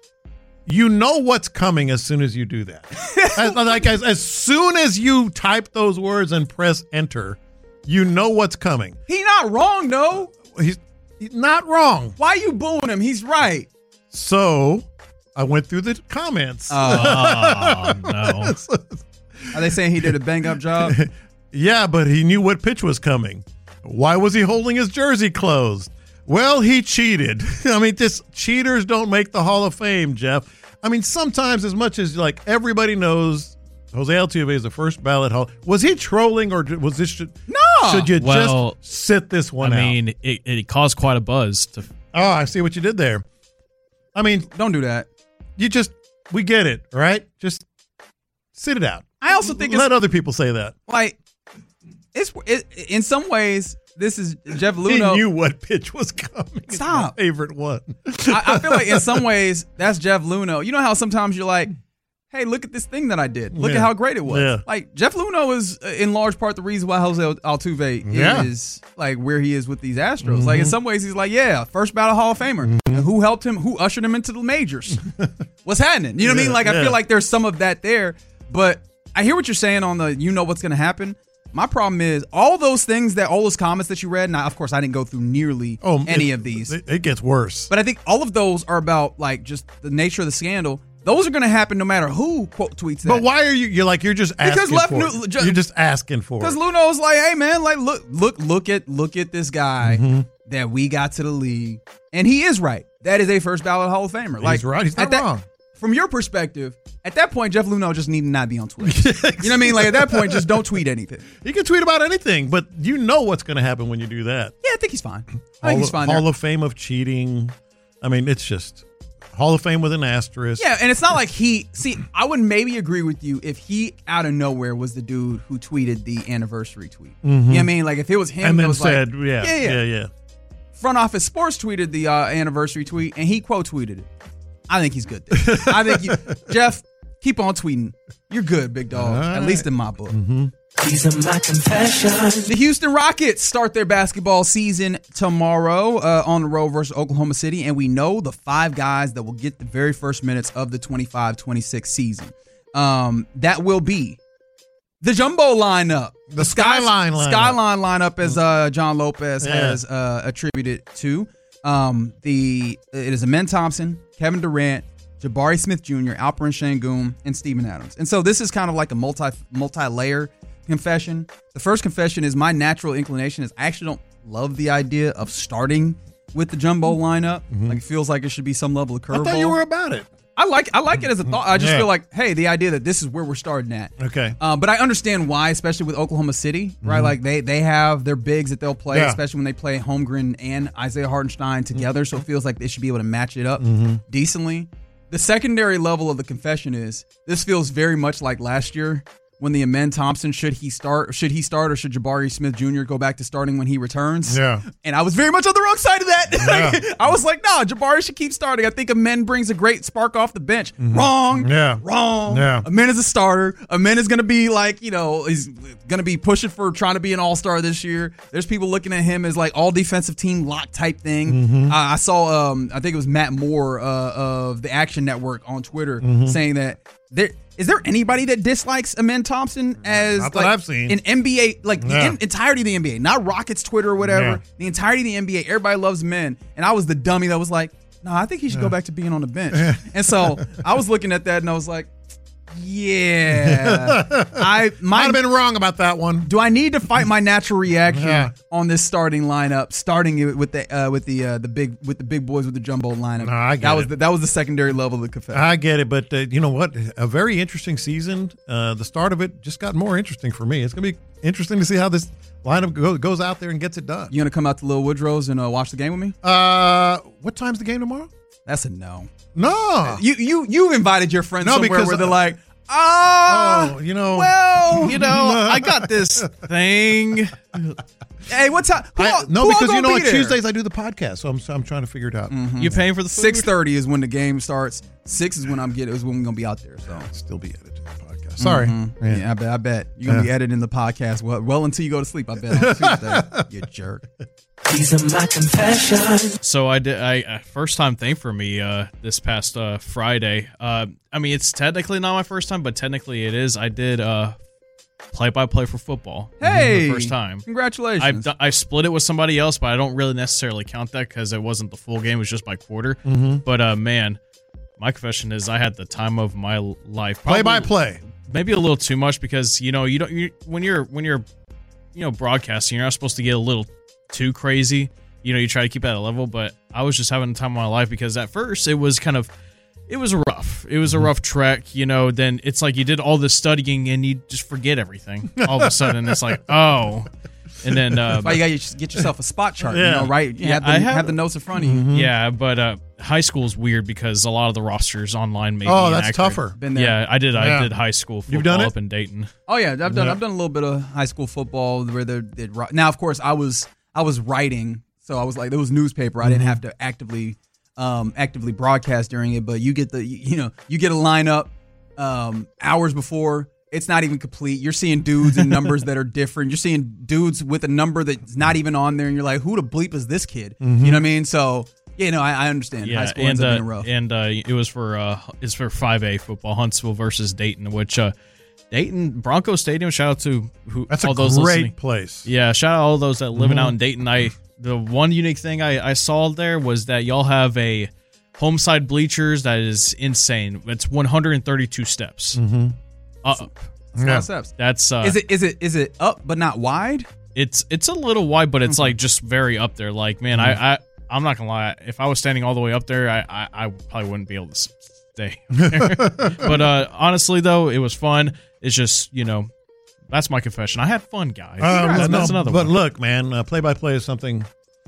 H: you know what's coming as soon as you do that. as, like as, as soon as you type those words and press enter, you know what's coming.
G: He not wrong, though.
H: He's, he's not wrong.
G: Why you booing him? He's right.
H: So I went through the comments.
I: Oh, no.
G: Are they saying he did a bang-up job?
H: Yeah, but he knew what pitch was coming. Why was he holding his jersey closed? Well, he cheated. I mean, just cheaters don't make the Hall of Fame, Jeff. I mean, sometimes as much as like everybody knows Jose Altuve is the first ballot Hall. Was he trolling or was this? Should,
G: no.
H: Should you
I: well,
H: just sit this one
I: I
H: out?
I: I mean, it, it caused quite a buzz. To...
H: Oh, I see what you did there. I mean,
G: don't do that.
H: You just, we get it, right? Just sit it out.
G: I also think
H: let
G: it's,
H: other people say that.
G: Like, it's it, in some ways. This is Jeff Luhnow.
H: He knew what pitch was coming.
G: Stop.
H: It's my favorite one.
G: I, I feel like in some ways, that's Jeff Luhnow. You know how sometimes you're like, hey, look at this thing that I did. Look
H: yeah.
G: at how great it was.
H: Yeah.
G: Like, Jeff Luhnow is, uh, in large part, the reason why Jose Altuve
H: yeah.
G: is, like, where he is with these Astros. Mm-hmm. Like, in some ways, he's like, yeah, first ballot Hall of Famer. Mm-hmm. And who helped him? Who ushered him into the majors? What's happening? You know what yeah, I mean? Like, yeah. I feel like there's some of that there. But I hear what you're saying on the you know what's going to happen. My problem is all those things that all those comments that you read. Now, of course, I didn't go through nearly
H: oh,
G: any
H: it,
G: of these.
H: It, it gets worse.
G: But I think all of those are about like just the nature of the scandal. Those are going to happen no matter who quote tweets that.
H: But why are you? You're like you're just asking
G: because left
H: for
G: new,
H: it.
G: Just,
H: you're just asking for
G: because
H: it.
G: Because Luhnow's like, hey man, like look, look, look at look at this guy
H: mm-hmm.
G: that we got to the league, and he is right. That is a first ballot Hall of Famer. Like,
H: he's right. He's not
G: that,
H: wrong.
G: from your perspective, at that point, Jeff Luhnow just need to not be on Twitter. You know what I mean? Like, at that point, just don't tweet anything.
H: He can tweet about anything, but you know what's going to happen when you do that.
G: Yeah, I think he's fine. I
H: Hall
G: think he's fine
H: Hall
G: there.
H: of Fame of cheating. I mean, it's just Hall of Fame with an asterisk.
G: Yeah, and it's not like he... See, I would maybe agree with you if he, out of nowhere, was the dude who tweeted the anniversary tweet.
H: Mm-hmm.
G: You know what I mean? Like, if it was him...
H: And
G: it
H: then
G: was
H: said,
G: like,
H: yeah,
G: yeah, yeah,
H: yeah, yeah.
G: Front Office Sports tweeted the uh, anniversary tweet, and he quote tweeted it. I think he's good there. I think you, Jeff, keep on tweeting. You're good, big dog.
N: Right.
G: At least in my book.
H: Mm-hmm.
N: These are my confessions.
G: The Houston Rockets start their basketball season tomorrow uh, on the road versus Oklahoma City, and we know the five guys that will get the very first minutes of the twenty-five twenty-six season. Um, that will be the jumbo lineup.
H: The, the Skyline lineup.
G: Skyline lineup, as uh, John Lopez
H: Yeah.
G: has uh, attributed to. Um, the It is Amen Thompson, Kevin Durant, Jabari Smith Junior, Alperen Sengun, and Steven Adams. And so this is kind of like a multi multi-layer confession. The first confession is my natural inclination is I actually don't love the idea of starting with the jumbo lineup.
H: Mm-hmm.
G: Like, it feels like it should be some level of
H: I
G: curveball.
H: thought you were about it.
G: I like I like it as a thought. I just
H: Yeah.
G: feel like, hey, the idea that this is where we're starting at.
H: Okay.
G: Uh, but I understand why, especially with Oklahoma City, right?
H: Mhm.
G: Like they they have their bigs that they'll play,
H: Yeah.
G: especially when they play Holmgren and Isaiah Hartenstein together. So it feels like they should be able to match it up
H: Mhm.
G: decently. The secondary level of the confession is this feels very much like last year when the Amen Thompson, should he start, should he start, or should Jabari Smith Junior go back to starting when he returns?
H: Yeah.
G: And I was very much on the wrong side of that.
H: Yeah.
G: I was like, no, Jabari should keep starting. I think Amen brings a great spark off the bench. Wrong.
H: Yeah.
G: Wrong.
H: Yeah.
G: Amen is a starter. Amen is going to be like, you know, he's going to be pushing for trying to be an all-star this year. There's people looking at him as like all defensive team lock type thing.
H: Mhm.
G: Uh, I saw, um, I think it was Matt Moore uh, of the Action Network on Twitter
H: Mhm.
G: saying that there is there anybody that dislikes Amen Thompson as
H: Not that
G: like
H: I've seen.
G: an N B A, like the
H: Yeah.
G: en- entirety of the N B A, not Rockets Twitter or whatever.
H: Yeah.
G: The entirety of the N B A, everybody loves men, and I was the dummy that was like, no, I think he should go back to being on the bench. And so I was looking at that and I was like, yeah, I
H: Might
G: might
H: have been wrong about that one.
G: Do I need to fight my natural reaction
H: Yeah.
G: on this starting lineup? Starting it with the uh, with the uh, the big with the big boys with the jumbo lineup.
H: No, I get
G: that was
H: it.
G: the, that was the secondary level of the confession.
H: I get it, but uh, you know what? A very interesting season. Uh, the start of it just got more interesting for me. It's going to be interesting to see how this lineup go, goes out there and gets it done.
G: You gonna come out to Lil Woodrow's and uh, watch the game with me?
H: Uh, what time's the game tomorrow?
G: That's a no.
H: No,
G: You you you invited your friends
H: No,
G: somewhere
H: because
G: where they're
H: I-
G: like, ah,
H: oh, you know,
G: well,
I: You know, I got this thing.
G: hey, what's up? Who
H: I-
G: all-
H: no,
G: who all
H: because you
G: gonna
H: know
G: be
H: on
G: there?
H: Tuesdays I do the podcast, so I'm I'm trying to figure it out.
I: You paying for the food?
G: Six thirty is when the game starts. Six is when I'm getting is when we're gonna be out there. So
H: Still be editing the podcast. Sorry.
G: Mhm.
H: Yeah.
G: Yeah. I bet. I bet you're gonna be
H: Yeah.
G: editing the podcast well, well until you go to sleep. I bet on Tuesday. You jerk.
N: These are my confessions.
I: So I did. I uh, first time thing for me uh, this past uh, Friday. Uh, I mean, it's technically not my first time, but technically it is. I did uh, play-by-play for football.
G: Hey,
I: for the first time.
G: Congratulations.
I: I've do- I split it with somebody else, but I don't really necessarily count that because it wasn't the full game; it was just my quarter.
H: Mhm.
I: But uh, man, my confession is I had the time of my l- life.
H: Play by
I: Probably-
H: play.
I: Maybe a little too much because you know you don't you when you're when you're you know broadcasting, you're not supposed to get a little too crazy. You know, you try to keep it at a level, but I was just having the time of my life because at first it was kind of, it was rough. It was a rough trek, you know, then it's like you did all this studying and you just forget everything. All of a sudden it's like, oh. And then, uh,
G: That's why you got to get yourself a spot chart,
H: Yeah.
G: you know, right? You
I: Yeah,
G: have, the,
I: I
G: have,
I: have-
G: the notes in front of you.
I: yeah, but uh, high school is weird because a lot of the rosters online make
H: Oh,
I: me
H: that's
I: inaccurate.
H: tougher.
G: Been there.
I: Yeah, I did.
H: Yeah.
I: I did high school football
H: You've done it?
I: up in Dayton.
G: Oh yeah, I've done.
H: Yeah.
G: I've done a little bit of high school football where they did. Now, of course, I was I was writing, so I was like, there was newspaper. I didn't have to actively um, actively broadcast during it, but you get the you, you know you get a lineup um, hours before. It's not even complete. You're seeing dudes and numbers that are different. You're seeing dudes with a number that's not even on there, and you're like, who the bleep is this kid? You know what I mean? So yeah, no, I, I understand. High
I: Yeah,
G: school
I: and
G: ends up
I: uh,
G: being rough.
I: and uh, it was for uh, it's for five A football, Huntsville versus Dayton, which uh, Dayton Bronco Stadium. Shout out to who
H: That's
I: all
H: a
I: those
H: great
I: listening.
H: place.
I: Yeah, shout out all those that living
H: Mhm.
I: out in Dayton. I the one unique thing I, I saw there was that y'all have a home side bleachers that is insane. It's one hundred thirty-two steps.
H: Mm-hmm.
I: Uh,
G: It's a lot of steps.
I: that's uh,
G: Is it is it is it up but not wide?
I: it's it's a little wide, but it's like just very up there. Like man,
H: Mm-hmm.
I: I, I I'm not gonna lie. If I was standing all the way up there, I I, I probably wouldn't be able to s- day. But uh, honestly, though, it was fun. It's just, you know, that's my confession. I had fun, guys.
H: Um,
I: that's,
H: no,
I: that's another
H: but
I: one.
H: look, man, uh, play-by-play is something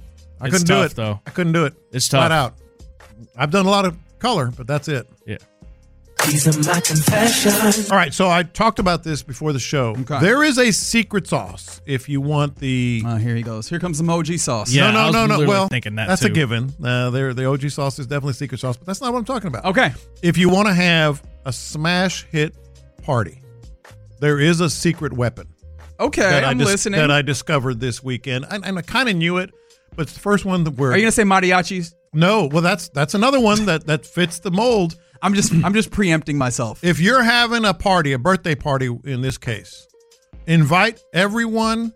H: I
I: It's
H: couldn't
I: tough,
H: do it.
I: though.
H: I couldn't do it.
I: It's tough.
H: Flat out. I've done a lot of color, but that's it.
I: Yeah.
N: These are my confessions.
H: All right, so I talked about this before the show.
G: Okay.
H: There is a secret sauce if you want the.
G: Uh, here he goes. Here comes some O G sauce.
I: Yeah,
H: no,
I: I
H: no,
I: was
H: no, no.
I: literally
H: Well,
I: thinking that,
H: that's a
I: too.
H: given. Uh, there, the O G sauce is definitely secret sauce, but that's not what I'm talking about.
G: Okay.
H: If you want to have a smash hit party, there is a secret weapon.
G: Okay,
H: that I
G: I'm
H: dis-
G: listening.
H: That I discovered this weekend, and, and I kind of knew it, but it's the first one that we're.
G: Are you gonna say mariachis?
H: No, well, that's that's another one that that fits the mold.
G: I'm just I'm just preempting myself.
H: If you're having a party, a birthday party in this case, invite everyone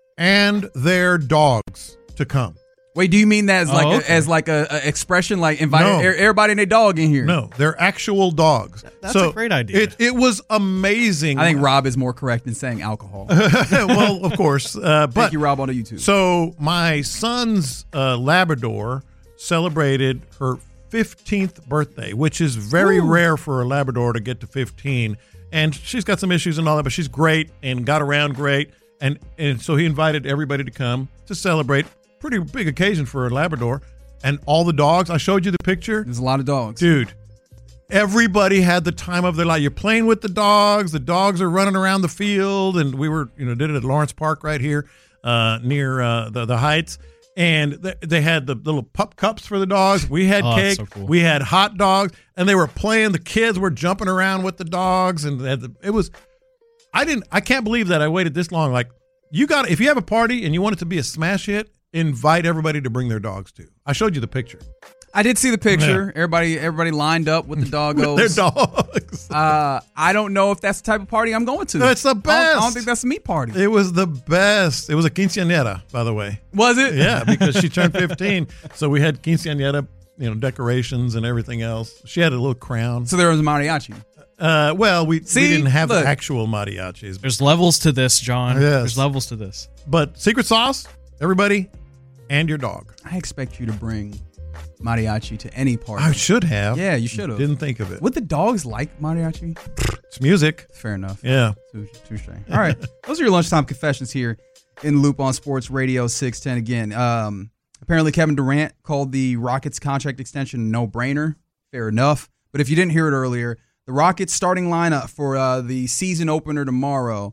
H: and their dogs to come.
G: Wait, do you mean that as
H: Oh,
G: like
H: okay.
G: a, as like a, a expression, like invite
H: No.
G: er- everybody and their dog in here?
H: No, they're actual dogs.
G: That's
H: So
G: a great idea.
H: It it was amazing.
G: I think Rob is more correct in saying alcohol.
H: well, of course, uh, but
G: Thank you, Rob, on the YouTube.
H: So my son's uh, Labrador celebrated her fifteenth birthday, which is very
G: Ooh.
H: rare for a Labrador to get to fifteen. And she's got some issues and all that, but she's great and got around great. And and so he invited everybody to come to celebrate. Pretty big occasion for a Labrador. And all the dogs, I showed you the picture.
G: There's a lot of dogs.
H: Dude, everybody had the time of their life. You're playing with the dogs. The dogs are running around the field. And we were, you know, did it at Lawrence Park right here uh, near uh, the, the Heights. And th- they had the little pup cups for the dogs. We had
I: Oh, that's
H: cake.
I: so cool.
H: We had hot dogs. And they were playing. The kids were jumping around with the dogs. And they had the, it was, I didn't, I can't believe that I waited this long. Like, you got, if you have a party and you want it to be a smash hit, invite everybody to bring their dogs to. I showed you the picture.
G: I did see the picture. Everybody, everybody lined up with the doggos.
H: With their dogs.
G: Uh, I don't know if that's the type of party I'm going to.
H: It's the
G: I don't,
H: best.
G: I don't think that's a meat party.
H: It was the best. It was a quinceañera, by the way.
G: Was it?
H: Yeah, because she turned fifteen. So we had quinceañera, you know, decorations and everything else. She had a little crown.
G: So there was a mariachi.
H: Uh, well, we,
G: See?
H: we didn't have
G: Look.
H: the actual mariachis.
I: There's levels to this, John.
H: Yes.
I: There's levels to this.
H: But secret sauce, everybody, and your dog.
G: I expect you to bring mariachi to any party.
H: I should have.
G: Yeah, you should have.
H: Didn't think of it.
G: Would the dogs like mariachi?
H: It's music.
G: Fair enough.
H: Yeah.
G: Touche. All right. Those are your lunchtime confessions here in Loop on Sports Radio six ten. Again, um, apparently Kevin Durant called the Rockets contract extension a no-brainer. Fair enough. But if you didn't hear it earlier, the Rockets starting lineup for uh, the season opener tomorrow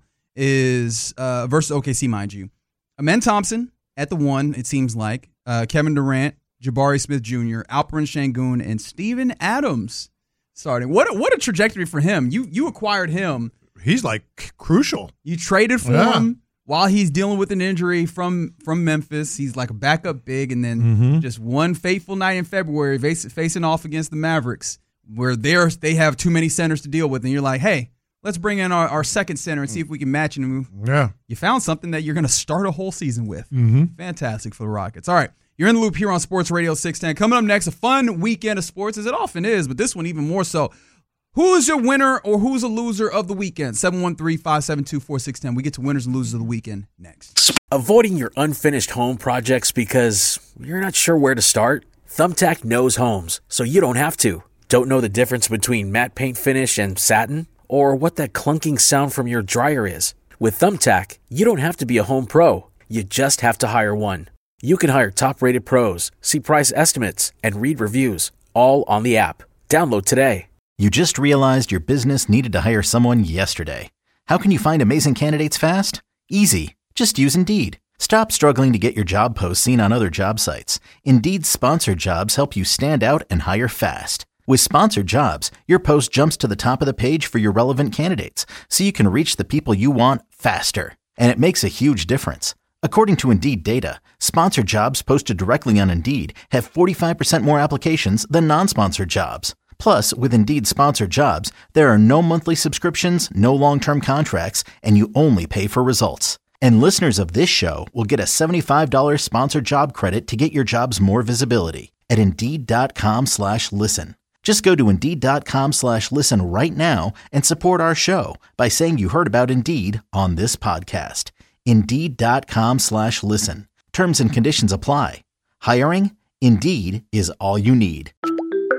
G: is uh, versus O K C, mind you. Amen Thompson at the one, it seems like. Uh, Kevin Durant, Jabari Smith Junior, Alperen Şengün, and Steven Adams starting. What a, what a trajectory for him. You you acquired him.
H: He's like c- crucial.
G: You traded for
H: Yeah.
G: him while he's dealing with an injury from from Memphis. He's like a backup big, and then
H: Mhm.
G: just one fateful night in February face, facing off against the Mavericks, where they're, they have too many centers to deal with, and you're like, hey, let's bring in our, our second center and see if we can match him.
H: Yeah.
G: You found something that you're going to start a whole season with.
H: Mhm.
G: Fantastic for the Rockets. All right, you're in the loop here on Sports Radio six ten. Coming up next, a fun weekend of sports, as it often is, but this one even more so. Who's your winner or who's a loser of the weekend? seven one three, five seven two, four six one zero. We get to winners and losers of the weekend next.
K: Avoiding your unfinished home projects because you're not sure where to start? Thumbtack knows homes, so you don't have to. Don't know the difference between matte paint finish and satin? Or what that clunking sound from your dryer is? With Thumbtack, you don't have to be a home pro. You just have to hire one. You can hire top-rated pros, see price estimates, and read reviews, all on the app. Download today.
L: You just realized your business needed to hire someone yesterday. How can you find amazing candidates fast? Easy. Just use Indeed. Stop struggling to get your job posts seen on other job sites. Indeed's sponsored jobs help you stand out and hire fast. With sponsored jobs, your post jumps to the top of the page for your relevant candidates, so you can reach the people you want faster. And it makes a huge difference. According to Indeed data, sponsored jobs posted directly on Indeed have forty-five percent more applications than non-sponsored jobs. Plus, with Indeed sponsored jobs, there are no monthly subscriptions, no long-term contracts, and you only pay for results. And listeners of this show will get a seventy-five dollars sponsored job credit to get your jobs more visibility at Indeed.com slash listen. Just go to Indeed.com slash listen right now and support our show by saying you heard about Indeed on this podcast. Indeed.com slash listen. Terms and conditions apply. Hiring? Indeed is all you need.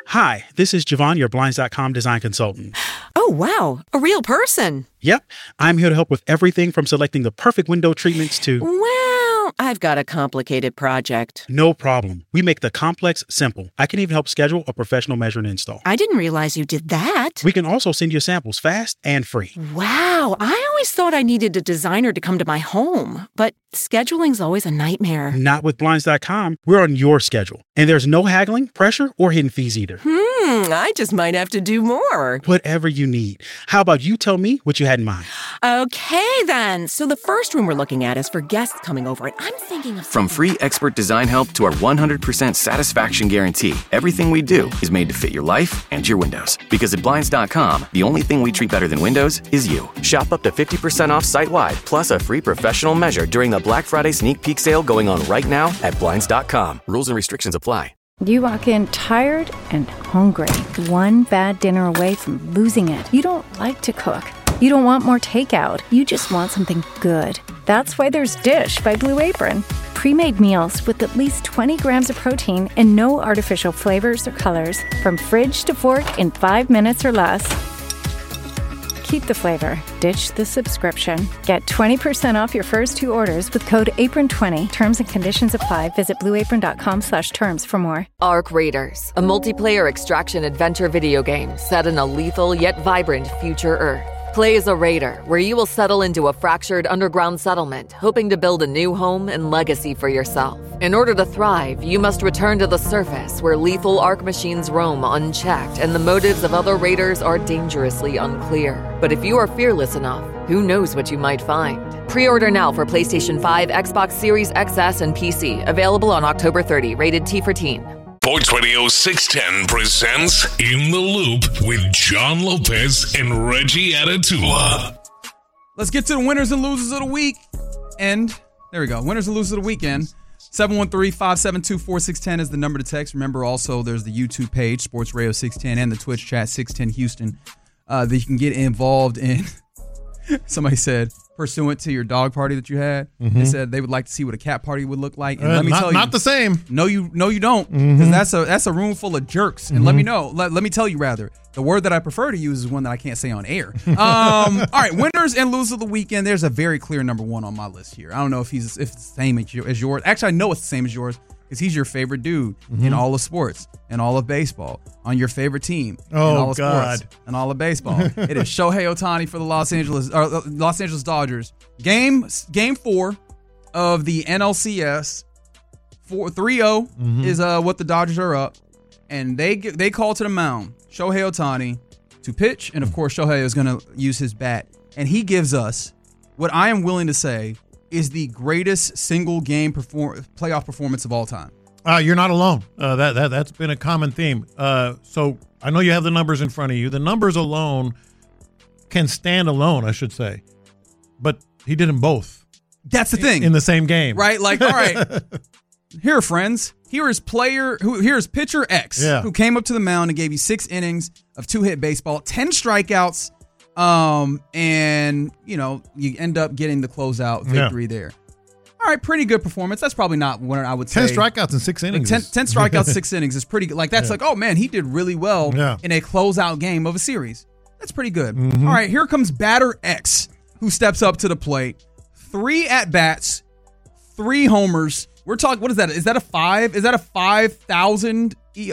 O: Hi, this is Javon, your Blinds dot com design consultant.
P: Oh, wow. A real person.
O: Yep. I'm here to help with everything from selecting the perfect window treatments to...
P: Well, I've got a complicated project.
O: No problem. We make the complex simple. I can even help schedule a professional measure and install.
P: I didn't realize you did that.
O: We can also send you samples fast and free.
P: Wow. I always thought I needed a designer to come to my home, but scheduling's always a nightmare.
O: Not with Blinds dot com. We're on your schedule. And there's no haggling, pressure, or hidden fees either.
P: Hmm, I just might have to do more.
O: Whatever you need. How about you tell me what you had in mind?
P: Okay, then. So the first room we're looking at is for guests coming over, and I'm thinking of...
C: From free expert design help to our one hundred percent satisfaction guarantee, everything we do is made to fit your life and your windows. Because at Blinds dot com, the only thing we treat better than windows is you. Shop up to fifty percent off site-wide, plus a free professional measure during the Black Friday sneak peek sale going on right now at Blinds dot com. Rules and restrictions apply.
D: You walk in tired and hungry, one bad dinner away from losing it. You don't like to cook. You don't want more takeout. You just want something good. That's why there's Dish by Blue Apron. Pre-made meals with at least twenty grams of protein and no artificial flavors or colors. From fridge to fork in five minutes or less. Keep the flavor. Ditch the subscription. Get twenty percent off your first two orders with code apron twenty. Terms and conditions apply. Visit blue apron dot com slash terms for more.
E: Ark Raiders, a multiplayer extraction adventure video game set in a lethal yet vibrant future Earth. Play as a raider, where you will settle into a fractured underground settlement, hoping to build a new home and legacy for yourself. In order to thrive, you must return to the surface, where lethal Ark machines roam unchecked, and the motives of other raiders are dangerously unclear. But if you are fearless enough, who knows what you might find? Pre-order now for PlayStation five, Xbox Series X S, and P C. Available on October thirtieth. Rated T for teen.
F: Sports Radio six ten presents In the Loop with John Lopez and Reggie Atatula.
G: Let's get to the winners and losers of the week. And there we go. Winners and losers of the weekend. seven one three, five seven two, four six one zero is the number to text. Remember, also, there's the YouTube page, Sports Radio six ten, and the Twitch chat, six ten Houston, uh, that you can get involved in. Somebody said, pursuant to your dog party that you had, mm-hmm. they said they would like to see what a cat party would look like. And
H: uh,
G: let me
H: not,
G: tell you,
H: not the same.
G: No, you, no, you don't, because mm-hmm. that's a that's a room full of jerks. And mm-hmm. let me know. Let, let me tell you, rather, the word that I prefer to use is one that I can't say on air. Um, all right, winners and losers of the weekend. There's a very clear number one on my list here. I don't know if he's if it's the same as yours. Actually, I know it's the same as yours, because he's your favorite dude mm-hmm. in all of sports and all of baseball, on your favorite team
H: oh,
G: in all of
H: God.
G: sports and all of baseball. It is Shohei Ohtani for the Los Angeles or Los Angeles Dodgers. Game game four of the N L C S. three oh mm-hmm. is uh, what the Dodgers are up. And they they call to the mound Shohei Ohtani to pitch. And, of course, Shohei is going to use his bat. And he gives us what I am willing to say is the greatest single game perform- playoff performance of all time.
H: Uh, you're not alone. Uh, that that that's been a common theme. Uh, so I know you have the numbers in front of you. The numbers alone can stand alone, I should say, but he did them both.
G: That's the thing
H: in the same game,
G: right? Like, all right, here, friends. Here is player who here is pitcher X,
H: yeah.
G: who came up to the mound and gave you six innings of two hit baseball, ten strikeouts. Um, and, you know, you end up getting the closeout victory yeah. there. All right, pretty good performance. That's probably not what I would say.
H: ten strikeouts in six innings.
G: ten, ten strikeouts, six innings is pretty good. Like, that's yeah. like, oh, man, he did really well
H: yeah.
G: in a closeout game of a series. That's pretty good.
H: Mm-hmm.
G: All right, here comes batter X, who steps up to the plate. Three at-bats, three homers. We're talking, what is that? Is that a five? Is that a five thousand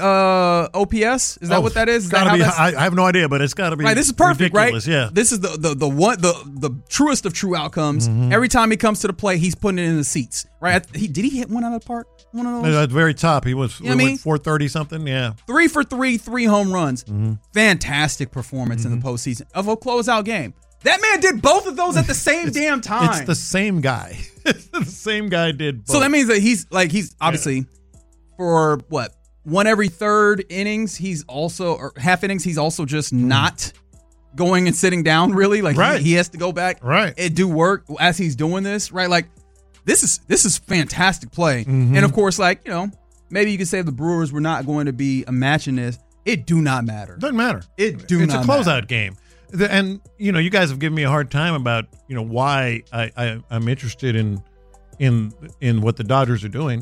G: uh, O P S? Is that
H: oh,
G: what that is? Is that
H: how
G: be,
H: I, I have no idea, but it's got to be
G: right. This is perfect,
H: ridiculous.
G: right?
H: Yeah.
G: This is the the the one the the truest of true outcomes. Mm-hmm. Every time he comes to the plate, he's putting it in the seats. Right? He, did he hit one out of the park? One of those?
H: At the very top, he was,
G: you know what I mean?
H: four thirty something. Yeah.
G: Three for three, three home runs.
H: Mm-hmm.
G: Fantastic performance mm-hmm. in the postseason of a closeout game. That man did both of those at the same damn time.
H: It's the same guy. The same guy did both.
G: So that means that he's like he's obviously yeah. for what one every third innings. He's also or half innings. He's also just mm. not going and sitting down. Really, like
H: right.
G: he, he has to go back
H: right
G: and do work as he's doing this. Right, like this is this is fantastic play.
H: Mm-hmm.
G: And of course, like you know, maybe you could say the Brewers were not going to be a match in this. It do not matter.
H: Doesn't matter.
G: It do
H: it's
G: not.
H: It's a closeout
G: matter.
H: game. And, you know, you guys have given me a hard time about, you know, why I, I, I'm interested in in in what the Dodgers are doing.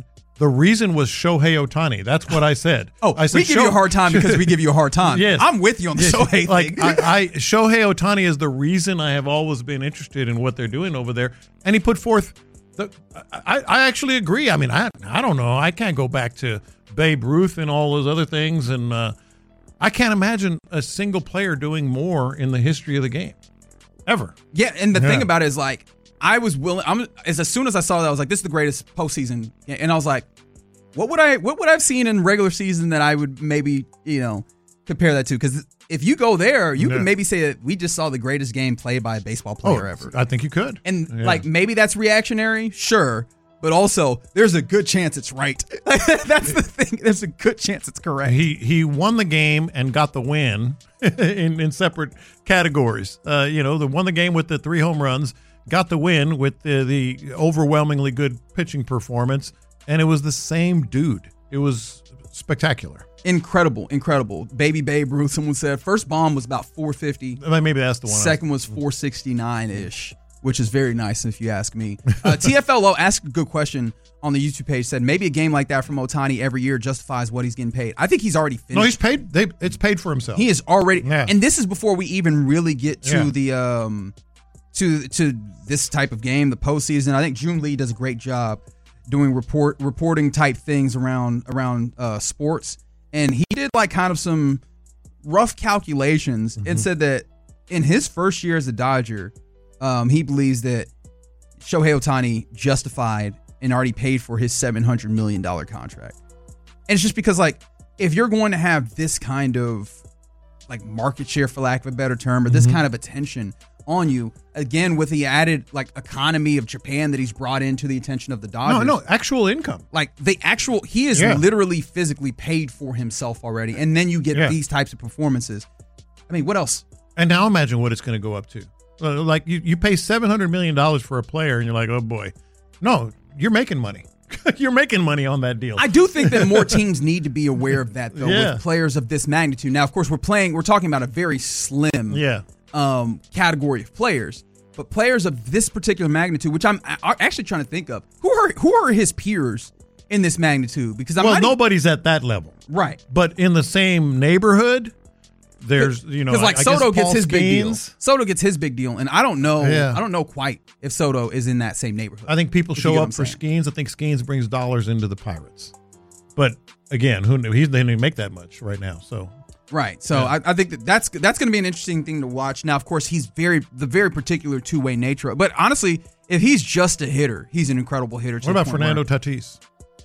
H: The reason was Shohei Ohtani. That's what I said.
G: Oh,
H: I said
G: we give
H: Sho-
G: you a hard time because we give you a hard time.
H: Yes.
G: I'm with you on the
H: Yes.
G: Shohei
H: like,
G: thing.
H: I, I, Shohei Ohtani is the reason I have always been interested in what they're doing over there. And he put forth, the, I, I actually agree. I mean, I I don't know. I can't go back to Babe Ruth and all those other things. And uh, I can't imagine a single player doing more in the history of the game. Ever.
G: Yeah, and the
H: Yeah.
G: thing about it is, like, I was willing, I'm, as, as soon as I saw that, I was like, this is the greatest postseason. And I was like, What would I what would I've seen in regular season that I would maybe, you know, compare that to? Because if you go there, you
H: Yeah.
G: can maybe say that we just saw the greatest game played by a baseball player
H: Oh,
G: ever.
H: I think you could.
G: And
H: Yeah.
G: like maybe that's reactionary, sure, but also there's a good chance it's right. That's the thing. There's a good chance it's correct.
H: He he won the game and got the win in, in separate categories. Uh, you know, the won the game with the three home runs, got the win with the, the overwhelmingly good pitching performance. And it was the same dude. It was spectacular.
G: Incredible, incredible. Baby Babe Ruth, someone said. First bomb was about four fifty.
H: Maybe that's the one.
G: Second was four sixty-nine-ish, which is very nice if you ask me. Uh, T F L O asked a good question on the YouTube page, said maybe a game like that from Ohtani every year justifies what he's getting paid. I think he's already finished.
H: No, he's paid. They, it's paid for himself.
G: He is already,
H: Yeah.
G: and this is before we even really get to
H: Yeah.
G: the um to to this type of game, the postseason. I think June Lee does a great job doing report reporting type things around around uh, sports, and he did like kind of some rough calculations and said that in his first year as a Dodger, um, he believes that Shohei Ohtani justified and already paid for his seven hundred million dollars contract. And it's just because, like, if you're going to have this kind of like market share, for lack of a better term, or this
H: Mhm.
G: kind of attention on you, again, with the added like economy of Japan that he's brought into the attention of the Dodgers.
H: No, no, actual income.
G: Like the actual, he is
H: Yeah.
G: literally physically paid for himself already. And then you get
H: Yeah.
G: these types of performances. I mean, what else?
H: And now imagine what it's going to go up to. Uh, like you, you pay seven hundred million dollars for a player and you're like, oh boy. No, you're making money. You're making money on that deal.
G: I do think that more teams need to be aware of that, though,
H: Yeah.
G: with players of this magnitude. Now, of course, we're playing, we're talking about a very slim
H: Yeah.
G: um, category of players, but players of this particular magnitude, which I'm a- actually trying to think of, who are who are his peers in this magnitude? Because I'm
H: well,
G: not
H: nobody's at that level.
G: Right.
H: But in the same neighborhood, there's, you know,
G: because like
H: I- I
G: Soto
H: guess
G: gets
H: Paul
G: his big deal.
H: Skeens.
G: Soto gets his big deal, and I don't know.
H: Yeah.
G: I don't know quite if Soto is in that same neighborhood.
H: I think people
G: if you
H: show
G: get what
H: up
G: I'm
H: for
G: saying.
H: Skeens. I think Skeens brings dollars into the Pirates. But again, who knew? He didn't even make that much right now. So
G: Right. So
H: Yeah.
G: I, I think that that's that's going to be an interesting thing to watch. Now, of course, he's very the very particular two way nature. of- But honestly, if he's just a hitter, he's an incredible hitter. to
H: what
G: the
H: about
G: point
H: Fernando
G: where-
H: Tatis?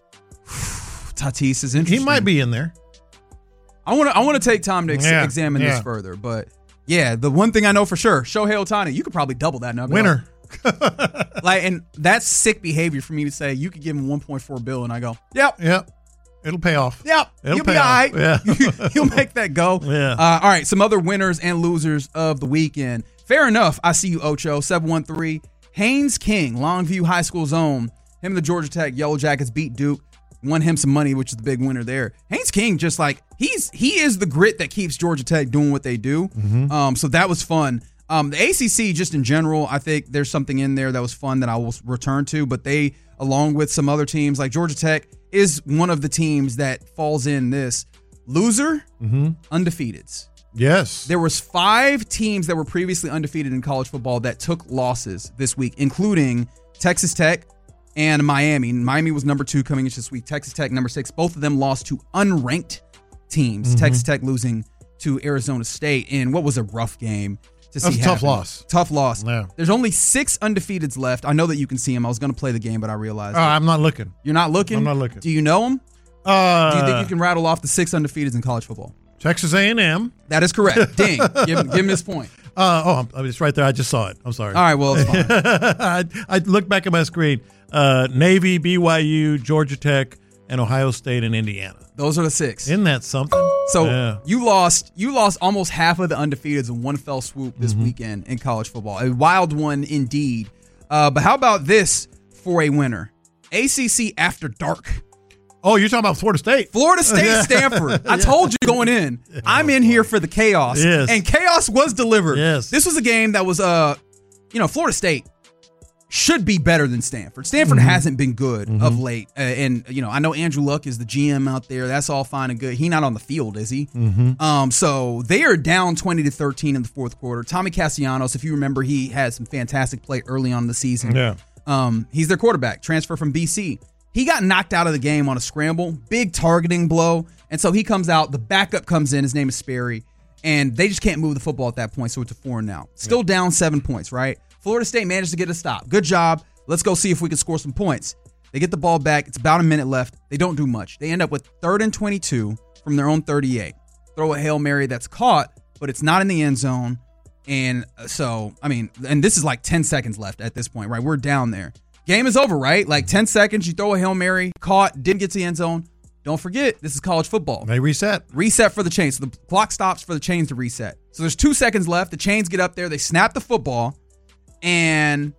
G: Tatis is interesting.
H: He might be in there.
G: I want to I want to take time to ex-
H: Yeah,
G: examine
H: yeah.
G: this further. But yeah, the one thing I know for sure, Shohei Ohtani, you could probably double that number.
H: Winner.
G: Like, and that's sick behavior for me to say you could give him one point four bill, and I go, yep,
H: Yep. It'll pay off.
G: Yep,
H: It'll
G: you'll
H: pay
G: be all
H: off.
G: right.
H: Yeah.
G: You'll make that go.
H: Yeah.
G: Uh, all right, some other winners and losers of the weekend. Fair enough. I see you, Ocho, seven one three. Haynes King, Longview High School Zone. Him and the Georgia Tech Yellow Jackets beat Duke. Won him some money, which is the big winner there. Haynes King, just like, he's he is the grit that keeps Georgia Tech doing what they do.
H: Mm-hmm.
G: Um, so that was fun. Um, the A C C, just in general, I think there's something in there that was fun that I will return to. But they, along with some other teams, like Georgia Tech, is one of the teams that falls in this loser,
H: Mm-hmm.
G: undefeateds.
H: Yes.
G: There was five teams that were previously undefeated in college football that took losses this week, including Texas Tech and Miami. Miami was number two coming into this week. Texas Tech, number six. Both of them lost to unranked teams.
H: Mhm.
G: Texas Tech losing to Arizona State in what was a rough game to
H: That was
G: see
H: a tough
G: happen.
H: loss.
G: Tough loss.
H: Yeah.
G: There's only six undefeateds left. I know that you can see them. I was going to play the game, but I realized
H: Uh, I'm not looking.
G: you're not looking.
H: I'm not looking.
G: Do you know them?
H: Uh,
G: Do you think you can rattle off the six undefeateds in college football?
H: Texas A and M.
G: That is correct. Ding. give, him- give him his point.
H: Uh, oh, I'm- it's right there. I just saw it. I'm sorry.
G: All right, well, it's fine.
H: I, I looked back at my screen. Uh, Navy, B Y U, Georgia Tech, and Ohio State and Indiana.
G: Those are the six.
H: Isn't that something?
G: So
H: Yeah.
G: you lost you lost almost half of the undefeateds in one fell swoop this
H: Mm-hmm.
G: weekend in college football. A wild one indeed. Uh, but how about this for a winner? A C C After Dark.
H: Oh, you're talking about Florida State.
G: Florida State,
H: Yeah.
G: Stanford. I told you going in, I'm in here for the chaos.
H: Yes.
G: And chaos was delivered.
H: Yes.
G: This was a game that was, uh, you know, Florida State should be better than Stanford. Stanford
H: Mm-hmm.
G: hasn't been good
H: Mhm.
G: of late. Uh, and, you know, I know Andrew Luck is the G M out there. That's all fine and good. He not on the field, is he?
H: Mhm.
G: Um, so they are down twenty to thirteen in the fourth quarter. Tommy Castellanos, if you remember, he had some fantastic play early on in the season.
H: Yeah.
G: Um, he's their quarterback, transfer from B C. He got knocked out of the game on a scramble, big targeting blow. And so he comes out, the backup comes in, his name is Sperry, and they just can't move the football at that point, so it's a four and now. Still down seven points, right? Florida State managed to get a stop. Good job. Let's go see if we can score some points. They get the ball back. It's about a minute left. They don't do much. They end up with third and twenty-two from their own thirty-eight. Throw a Hail Mary that's caught, but it's not in the end zone. And so, I mean, and this is like ten seconds left at this point, right? We're down there. Game is over, right? Like ten seconds, you throw a Hail Mary, caught, didn't get to the end zone. Don't forget, this is college football.
H: They reset.
G: Reset for the chains. So the clock stops for the chains to reset. So there's two seconds left. The chains get up there. They snap the football. And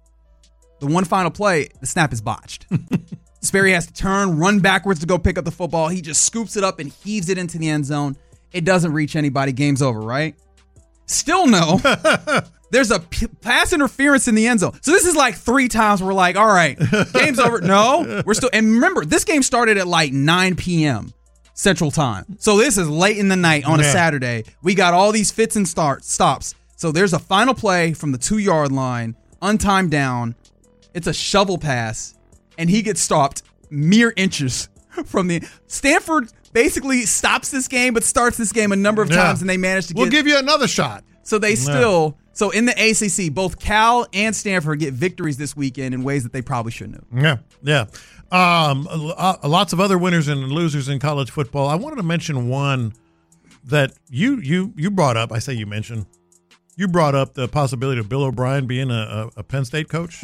G: the one final play, the snap is botched. Sperry has to turn, run backwards to go pick up the football. He just scoops it up and heaves it into the end zone. It doesn't reach anybody. Game's over, right? Still no. There's a p- pass interference in the end zone. So this is like three times we're like, all right, game's over. No, we're still. And remember, this game started at like nine p.m. Central Time. So this is late in the night on a
H: Yeah.
G: Saturday. We got all these fits and start stops. So there's a final play from the two-yard line, untimed down. It's a shovel pass, and he gets stopped mere inches from the Stanford basically stops this game, but starts this game a number of
H: Yeah.
G: times, and they manage to get.
H: We'll give you another shot.
G: So they
H: Yeah.
G: still. So in the A C C, both Cal and Stanford get victories this weekend in ways that they probably shouldn't have.
H: Yeah, yeah. Um, uh, lots of other winners and losers in college football. I wanted to mention one that you you you brought up. I say you mentioned. You brought up the possibility of Bill O'Brien being a, a, a Penn State coach.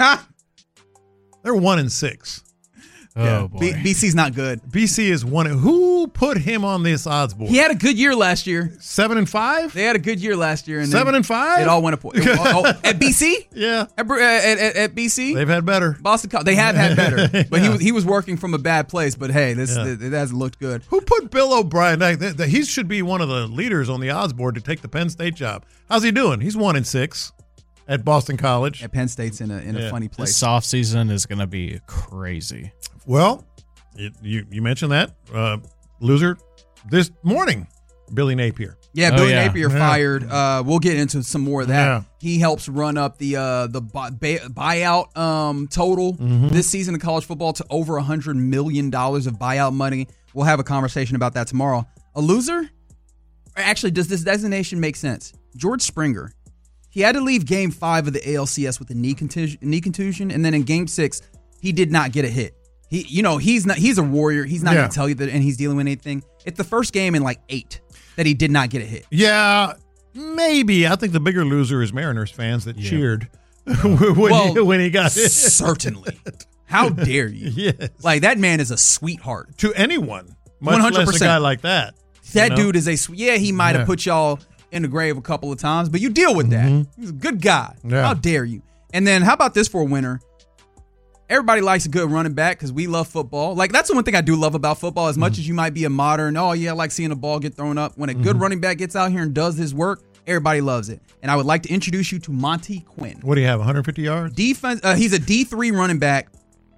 H: They're one and six.
I: Oh,
G: Yeah.
I: boy.
G: B- BC's not good.
H: B C is one. Who put him on this odds board?
G: He had a good year last year.
H: Seven and five.
G: They had a good year last year. And
H: Seven
G: then
H: and five?
G: It all went up. Oh, oh, at B C?
H: Yeah.
G: At, Br- at, at, at B C?
H: They've had better.
G: Boston College. They have had better. But he
H: Yeah.
G: was he was working from a bad place. But hey, this
H: Yeah.
G: it, it hasn't looked good.
H: Who put Bill O'Brien? That- that- that- He should be one of the leaders on the odds board to take the Penn State job. How's he doing? He's one and six at Boston College.
G: At Penn State's in a in a
H: Yeah.
G: funny place.
I: This off season is going to be crazy.
H: Well, it, you you mentioned that uh, loser this morning, Billy Napier.
G: Yeah,
I: Oh,
G: Billy
I: yeah.
G: Napier
H: Yeah.
G: fired. Uh, we'll get into some more of that.
H: Yeah.
G: He helps run up the uh, the buy, buyout um, total
H: Mm-hmm.
G: this season in college football to over one hundred million dollars of buyout money. We'll have a conversation about that tomorrow. A loser? Actually, does this designation make sense? George Springer. He had to leave game five of the A L C S with a knee contusion, knee contusion, and then in game six, he did not get a hit. He, you know, he's not. He's a warrior. He's not
H: Yeah.
G: going to tell you that, and he's dealing with anything. It's the first game in like eight that he did not get a hit.
H: Yeah, maybe. I think the bigger loser is Mariners fans that
I: Yeah.
H: cheered when,
G: Well,
H: he, when he got hit.
G: Certainly. How dare you?
H: Yes.
G: Like, that man is a sweetheart.
H: To anyone, much
G: one hundred
H: less a
G: percent.
H: guy like that.
G: That
H: you know?
G: dude is a sweet. Yeah, he might have
H: Yeah.
G: put y'all in the grave a couple of times, but you deal with that. He's a good guy.
H: Yeah.
G: How dare you? And then how about this for a winner? Everybody likes a good running back because we love football. Like, that's the one thing I do love about football. As much as you might be a modern, oh, yeah, I like seeing a ball get thrown up. When a good running back gets out here and does his work, everybody loves it. And I would like to introduce you to Monty Quinn.
H: What do you have, one hundred fifty yards?
G: Defense. Uh, he's a D three running back.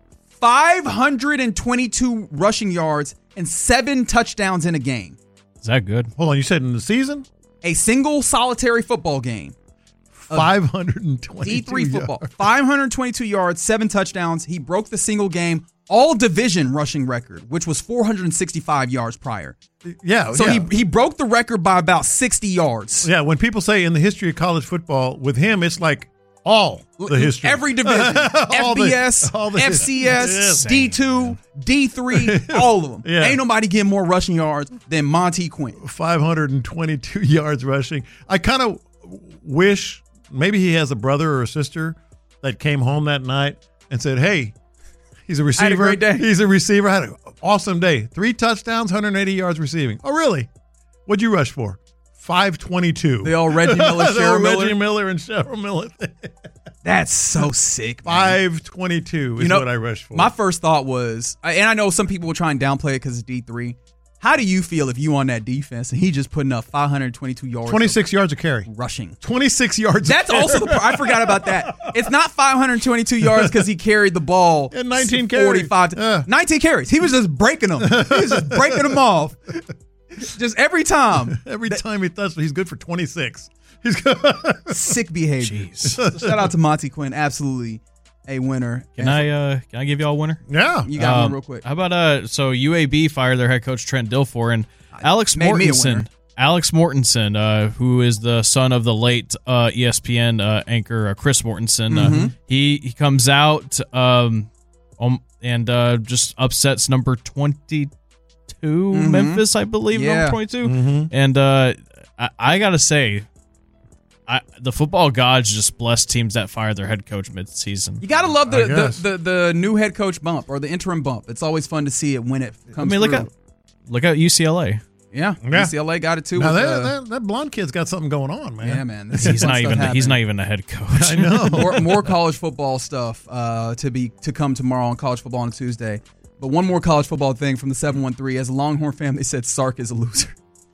G: five hundred twenty-two rushing yards and seven touchdowns in a game.
I: Is that good?
H: Hold on, you said in the season?
G: A single solitary football game.
H: five hundred twenty
G: D three football. five hundred twenty-two yards, seven touchdowns. He broke the single game all division rushing record, which was four hundred sixty-five yards prior.
H: Yeah.
G: So
H: yeah.
G: he he broke the record by about sixty yards.
H: Yeah, when people say in the history of college football, with him, it's like all the history.
G: Every division.
H: All
G: F B S,
H: the- all the-
G: F C S,
H: Yes.
G: D two, D three, all of them.
H: Yeah.
G: Ain't nobody getting more rushing yards than Monty Quinn.
H: five hundred twenty-two yards rushing. I kind of wish maybe he has a brother or a sister that came home that night and said, hey, he's a receiver.
G: I had a great day.
H: He's a receiver. I had an awesome day. Three touchdowns, one hundred eighty yards receiving. Oh, really? What'd you rush for? five twenty-two.
G: They all Reggie Miller,
H: They all
G: Cheryl Miller.
H: Reggie Miller and Cheryl Miller.
G: That's so sick, man.
H: five twenty-two is
G: You know,
H: what I rushed for.
G: My first thought was, and I know some people will try and downplay it because it's D three. How do you feel if you on that defense and he just putting up five hundred twenty-two yards?
H: twenty-six yards of carry.
G: Rushing.
H: twenty-six yards
G: That's
H: of
G: also the part. I forgot about that. It's not five hundred twenty-two yards because he carried the ball.
H: And nineteen carries.
G: forty-five. Uh. nineteen carries. He was just breaking them. He was just breaking them off. Just every time.
H: Every that, time he touched, he's good for twenty-six. He's good.
G: Sick behavior. So shout out to Monty Quinn. Absolutely a winner.
I: Can I uh, can I give y'all a winner?
H: Yeah.
G: You got
I: um,
G: one real quick.
I: How about uh so U A B fired their head coach Trent Dilfer and Alex Mortensen. Alex Mortensen, uh, who is the son of the late uh, E S P N uh, anchor uh, Chris Mortensen.
G: Mm-hmm.
I: Uh, he he comes out um, um and uh, just upsets number twenty-two
G: Mm-hmm.
I: Memphis, I believe,
G: Yeah.
I: number twenty-two.
H: Mm-hmm.
I: And uh, I, I gotta say, I, the football gods just bless teams that fire their head coach mid-season.
G: You gotta love
H: I
G: the,
H: guess.
G: the, the the new head coach bump or the interim bump. It's always fun to see it when it
I: I
G: comes.
I: mean, look
G: through.
I: at look at U C L A.
G: Yeah,
H: Yeah.
G: U C L A got it too.
H: Now
G: with,
H: that,
G: uh,
H: that, that blonde kid's got something going on, man.
G: yeah, man. This
I: He's
G: is fun
I: not
G: stuff
I: even the, he's
G: happening.
I: not even the head coach.
H: I know.
G: more, more college football stuff uh, to be to come tomorrow on College Football on Tuesday. But one more college football thing from the seven one three. As a Longhorn fan, they said Sark is a loser.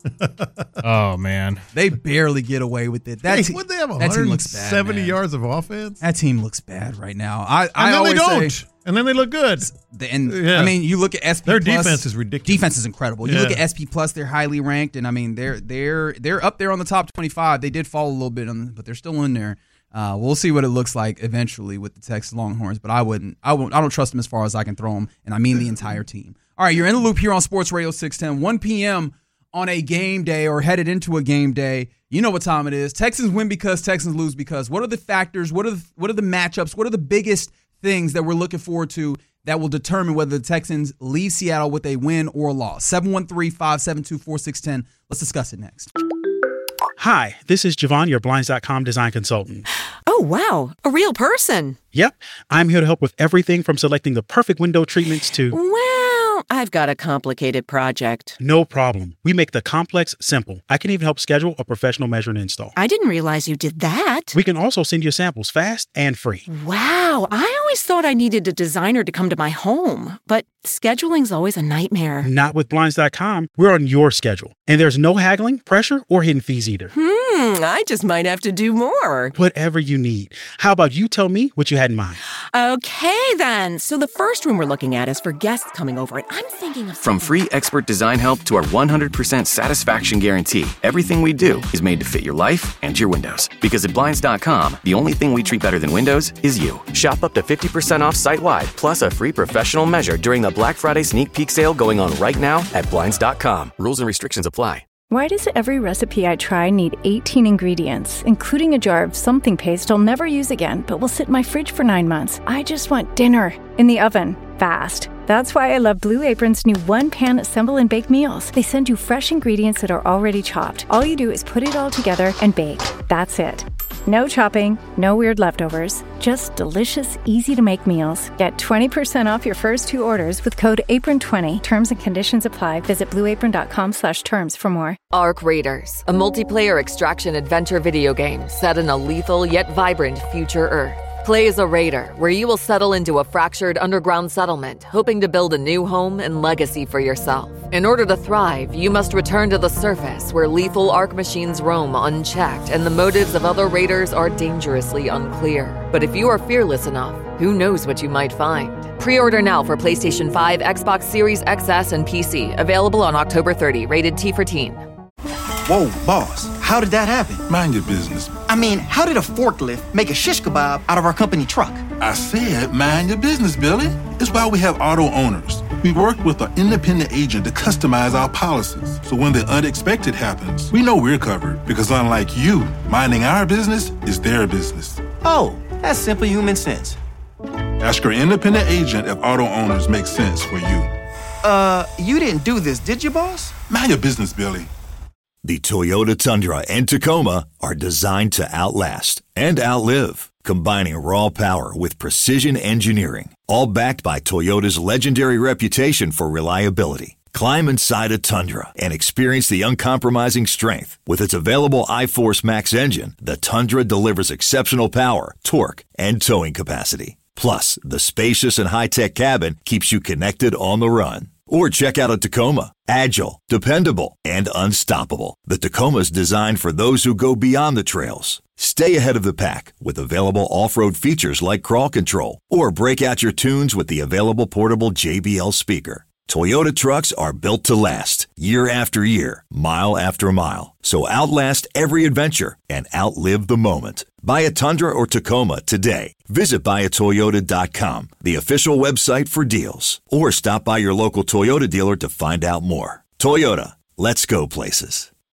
I: Oh man,
G: they barely get away with it. That
H: Hey,
G: te-
H: would they have
G: that team looks bad,
H: one hundred seventy
G: man.
H: yards of offense?
G: That team looks bad right now. I,
H: And
G: I
H: then they
G: always
H: don't.
G: say,
H: and then they look good.
G: the, and
H: Yeah.
G: I mean, you look at S P
H: Their
G: Plus,
H: defense is ridiculous.
G: Defense is incredible. You look
H: Yeah.
G: at S P Plus; they're highly ranked, and I mean, they're they're they're up there on the top twenty-five. They did fall a little bit, on, but they're still in there. Uh, we'll see what it looks like eventually with the Texas Longhorns, but I wouldn't, I won't, I don't trust them as far as I can throw them, and I mean the entire team. All right, you're in the loop here on Sports Radio six ten, one p.m. on a game day or headed into a game day. You know what time it is. Texans win because Texans lose because. What are the factors? What are the, what are the matchups? What are the biggest things that we're looking forward to that will determine whether the Texans leave Seattle with a win or a loss? seven one three, five seven two, four six one zero. Let's discuss it next.
O: Hi, this is Javon, your Blinds dot com design consultant.
P: Oh, wow. A real person.
O: Yep, I'm here to help with everything from selecting the perfect window treatments to...
P: Well, I've got a complicated project.
O: No problem. We make the complex simple. I can even help schedule a professional measure and install.
P: I didn't realize you did that.
O: We can also send you samples fast and free.
P: Wow, I always thought I needed a designer to come to my home, but scheduling's always a nightmare.
O: Not with Blinds dot com. We're on your schedule. And there's no haggling, pressure, or hidden fees either.
P: Hmm, I just might have to do more.
O: Whatever you need. How about you tell me what you had in mind?
P: Okay, then. So the first room we're looking at is for guests coming over, and I'm thinking of...
C: From free expert design help to our one hundred percent satisfaction guarantee, everything we do is made to fit your life and your windows. Because at Blinds dot com, the only thing we treat better than windows is you. Shop up to fifty percent off site-wide, plus a free professional measure during the Black Friday sneak peek sale going on right now at Blinds dot com. Rules and restrictions apply.
D: Why does every recipe I try need eighteen ingredients, including a jar of something paste I'll never use again, but will sit in my fridge for nine months? I just want dinner in the oven, fast. That's why I love Blue Apron's new one-pan assemble and bake meals. They send you fresh ingredients that are already chopped. All you do is put it all together and bake. That's it. No chopping, no weird leftovers, just delicious, easy-to-make meals. Get twenty percent off your first two orders with code apron twenty. Terms and conditions apply. Visit blue apron dot com slash terms for more.
E: Arc Raiders, a multiplayer extraction adventure video game set in a lethal yet vibrant future Earth. Play as a raider, where you will settle into a fractured underground settlement, hoping to build a new home and legacy for yourself. In order to thrive, you must return to the surface, where lethal Arc machines roam unchecked, and the motives of other raiders are dangerously unclear. But if you are fearless enough, who knows what you might find? Pre-order now for PlayStation five, Xbox Series X S, and P C. Available on October thirtieth. Rated T for Teen.
Q: Whoa, boss, how did that happen?
R: Mind your business.
Q: I mean, how did a forklift make a shish kebab out of our company truck?
R: I said mind your business, Billy. It's why we have auto owners. We work with an independent agent to customize our policies. So when the unexpected happens, we know we're covered. Because unlike you, minding our business is their business.
Q: Oh, that's simple human sense.
R: Ask your independent agent if auto owners make sense for you.
Q: Uh, you didn't do this, did you, boss?
R: Mind your business, Billy.
S: The Toyota Tundra and Tacoma are designed to outlast and outlive, combining raw power with precision engineering, all backed by Toyota's legendary reputation for reliability. Climb inside a Tundra and experience the uncompromising strength. With its available iForce Max engine, the Tundra delivers exceptional power, torque, and towing capacity. Plus, the spacious and high-tech cabin keeps you connected on the run. Or check out a Tacoma. Agile, dependable, and unstoppable. The Tacoma's designed for those who go beyond the trails. Stay ahead of the pack with available off-road features like crawl control, or break out your tunes with the available portable J B L speaker. Toyota trucks are built to last, year after year, mile after mile. So outlast every adventure and outlive the moment. Buy a Tundra or Tacoma today. Visit buy a toyota dot com, the official website for deals. Or stop by your local Toyota dealer to find out more. Toyota, let's go places.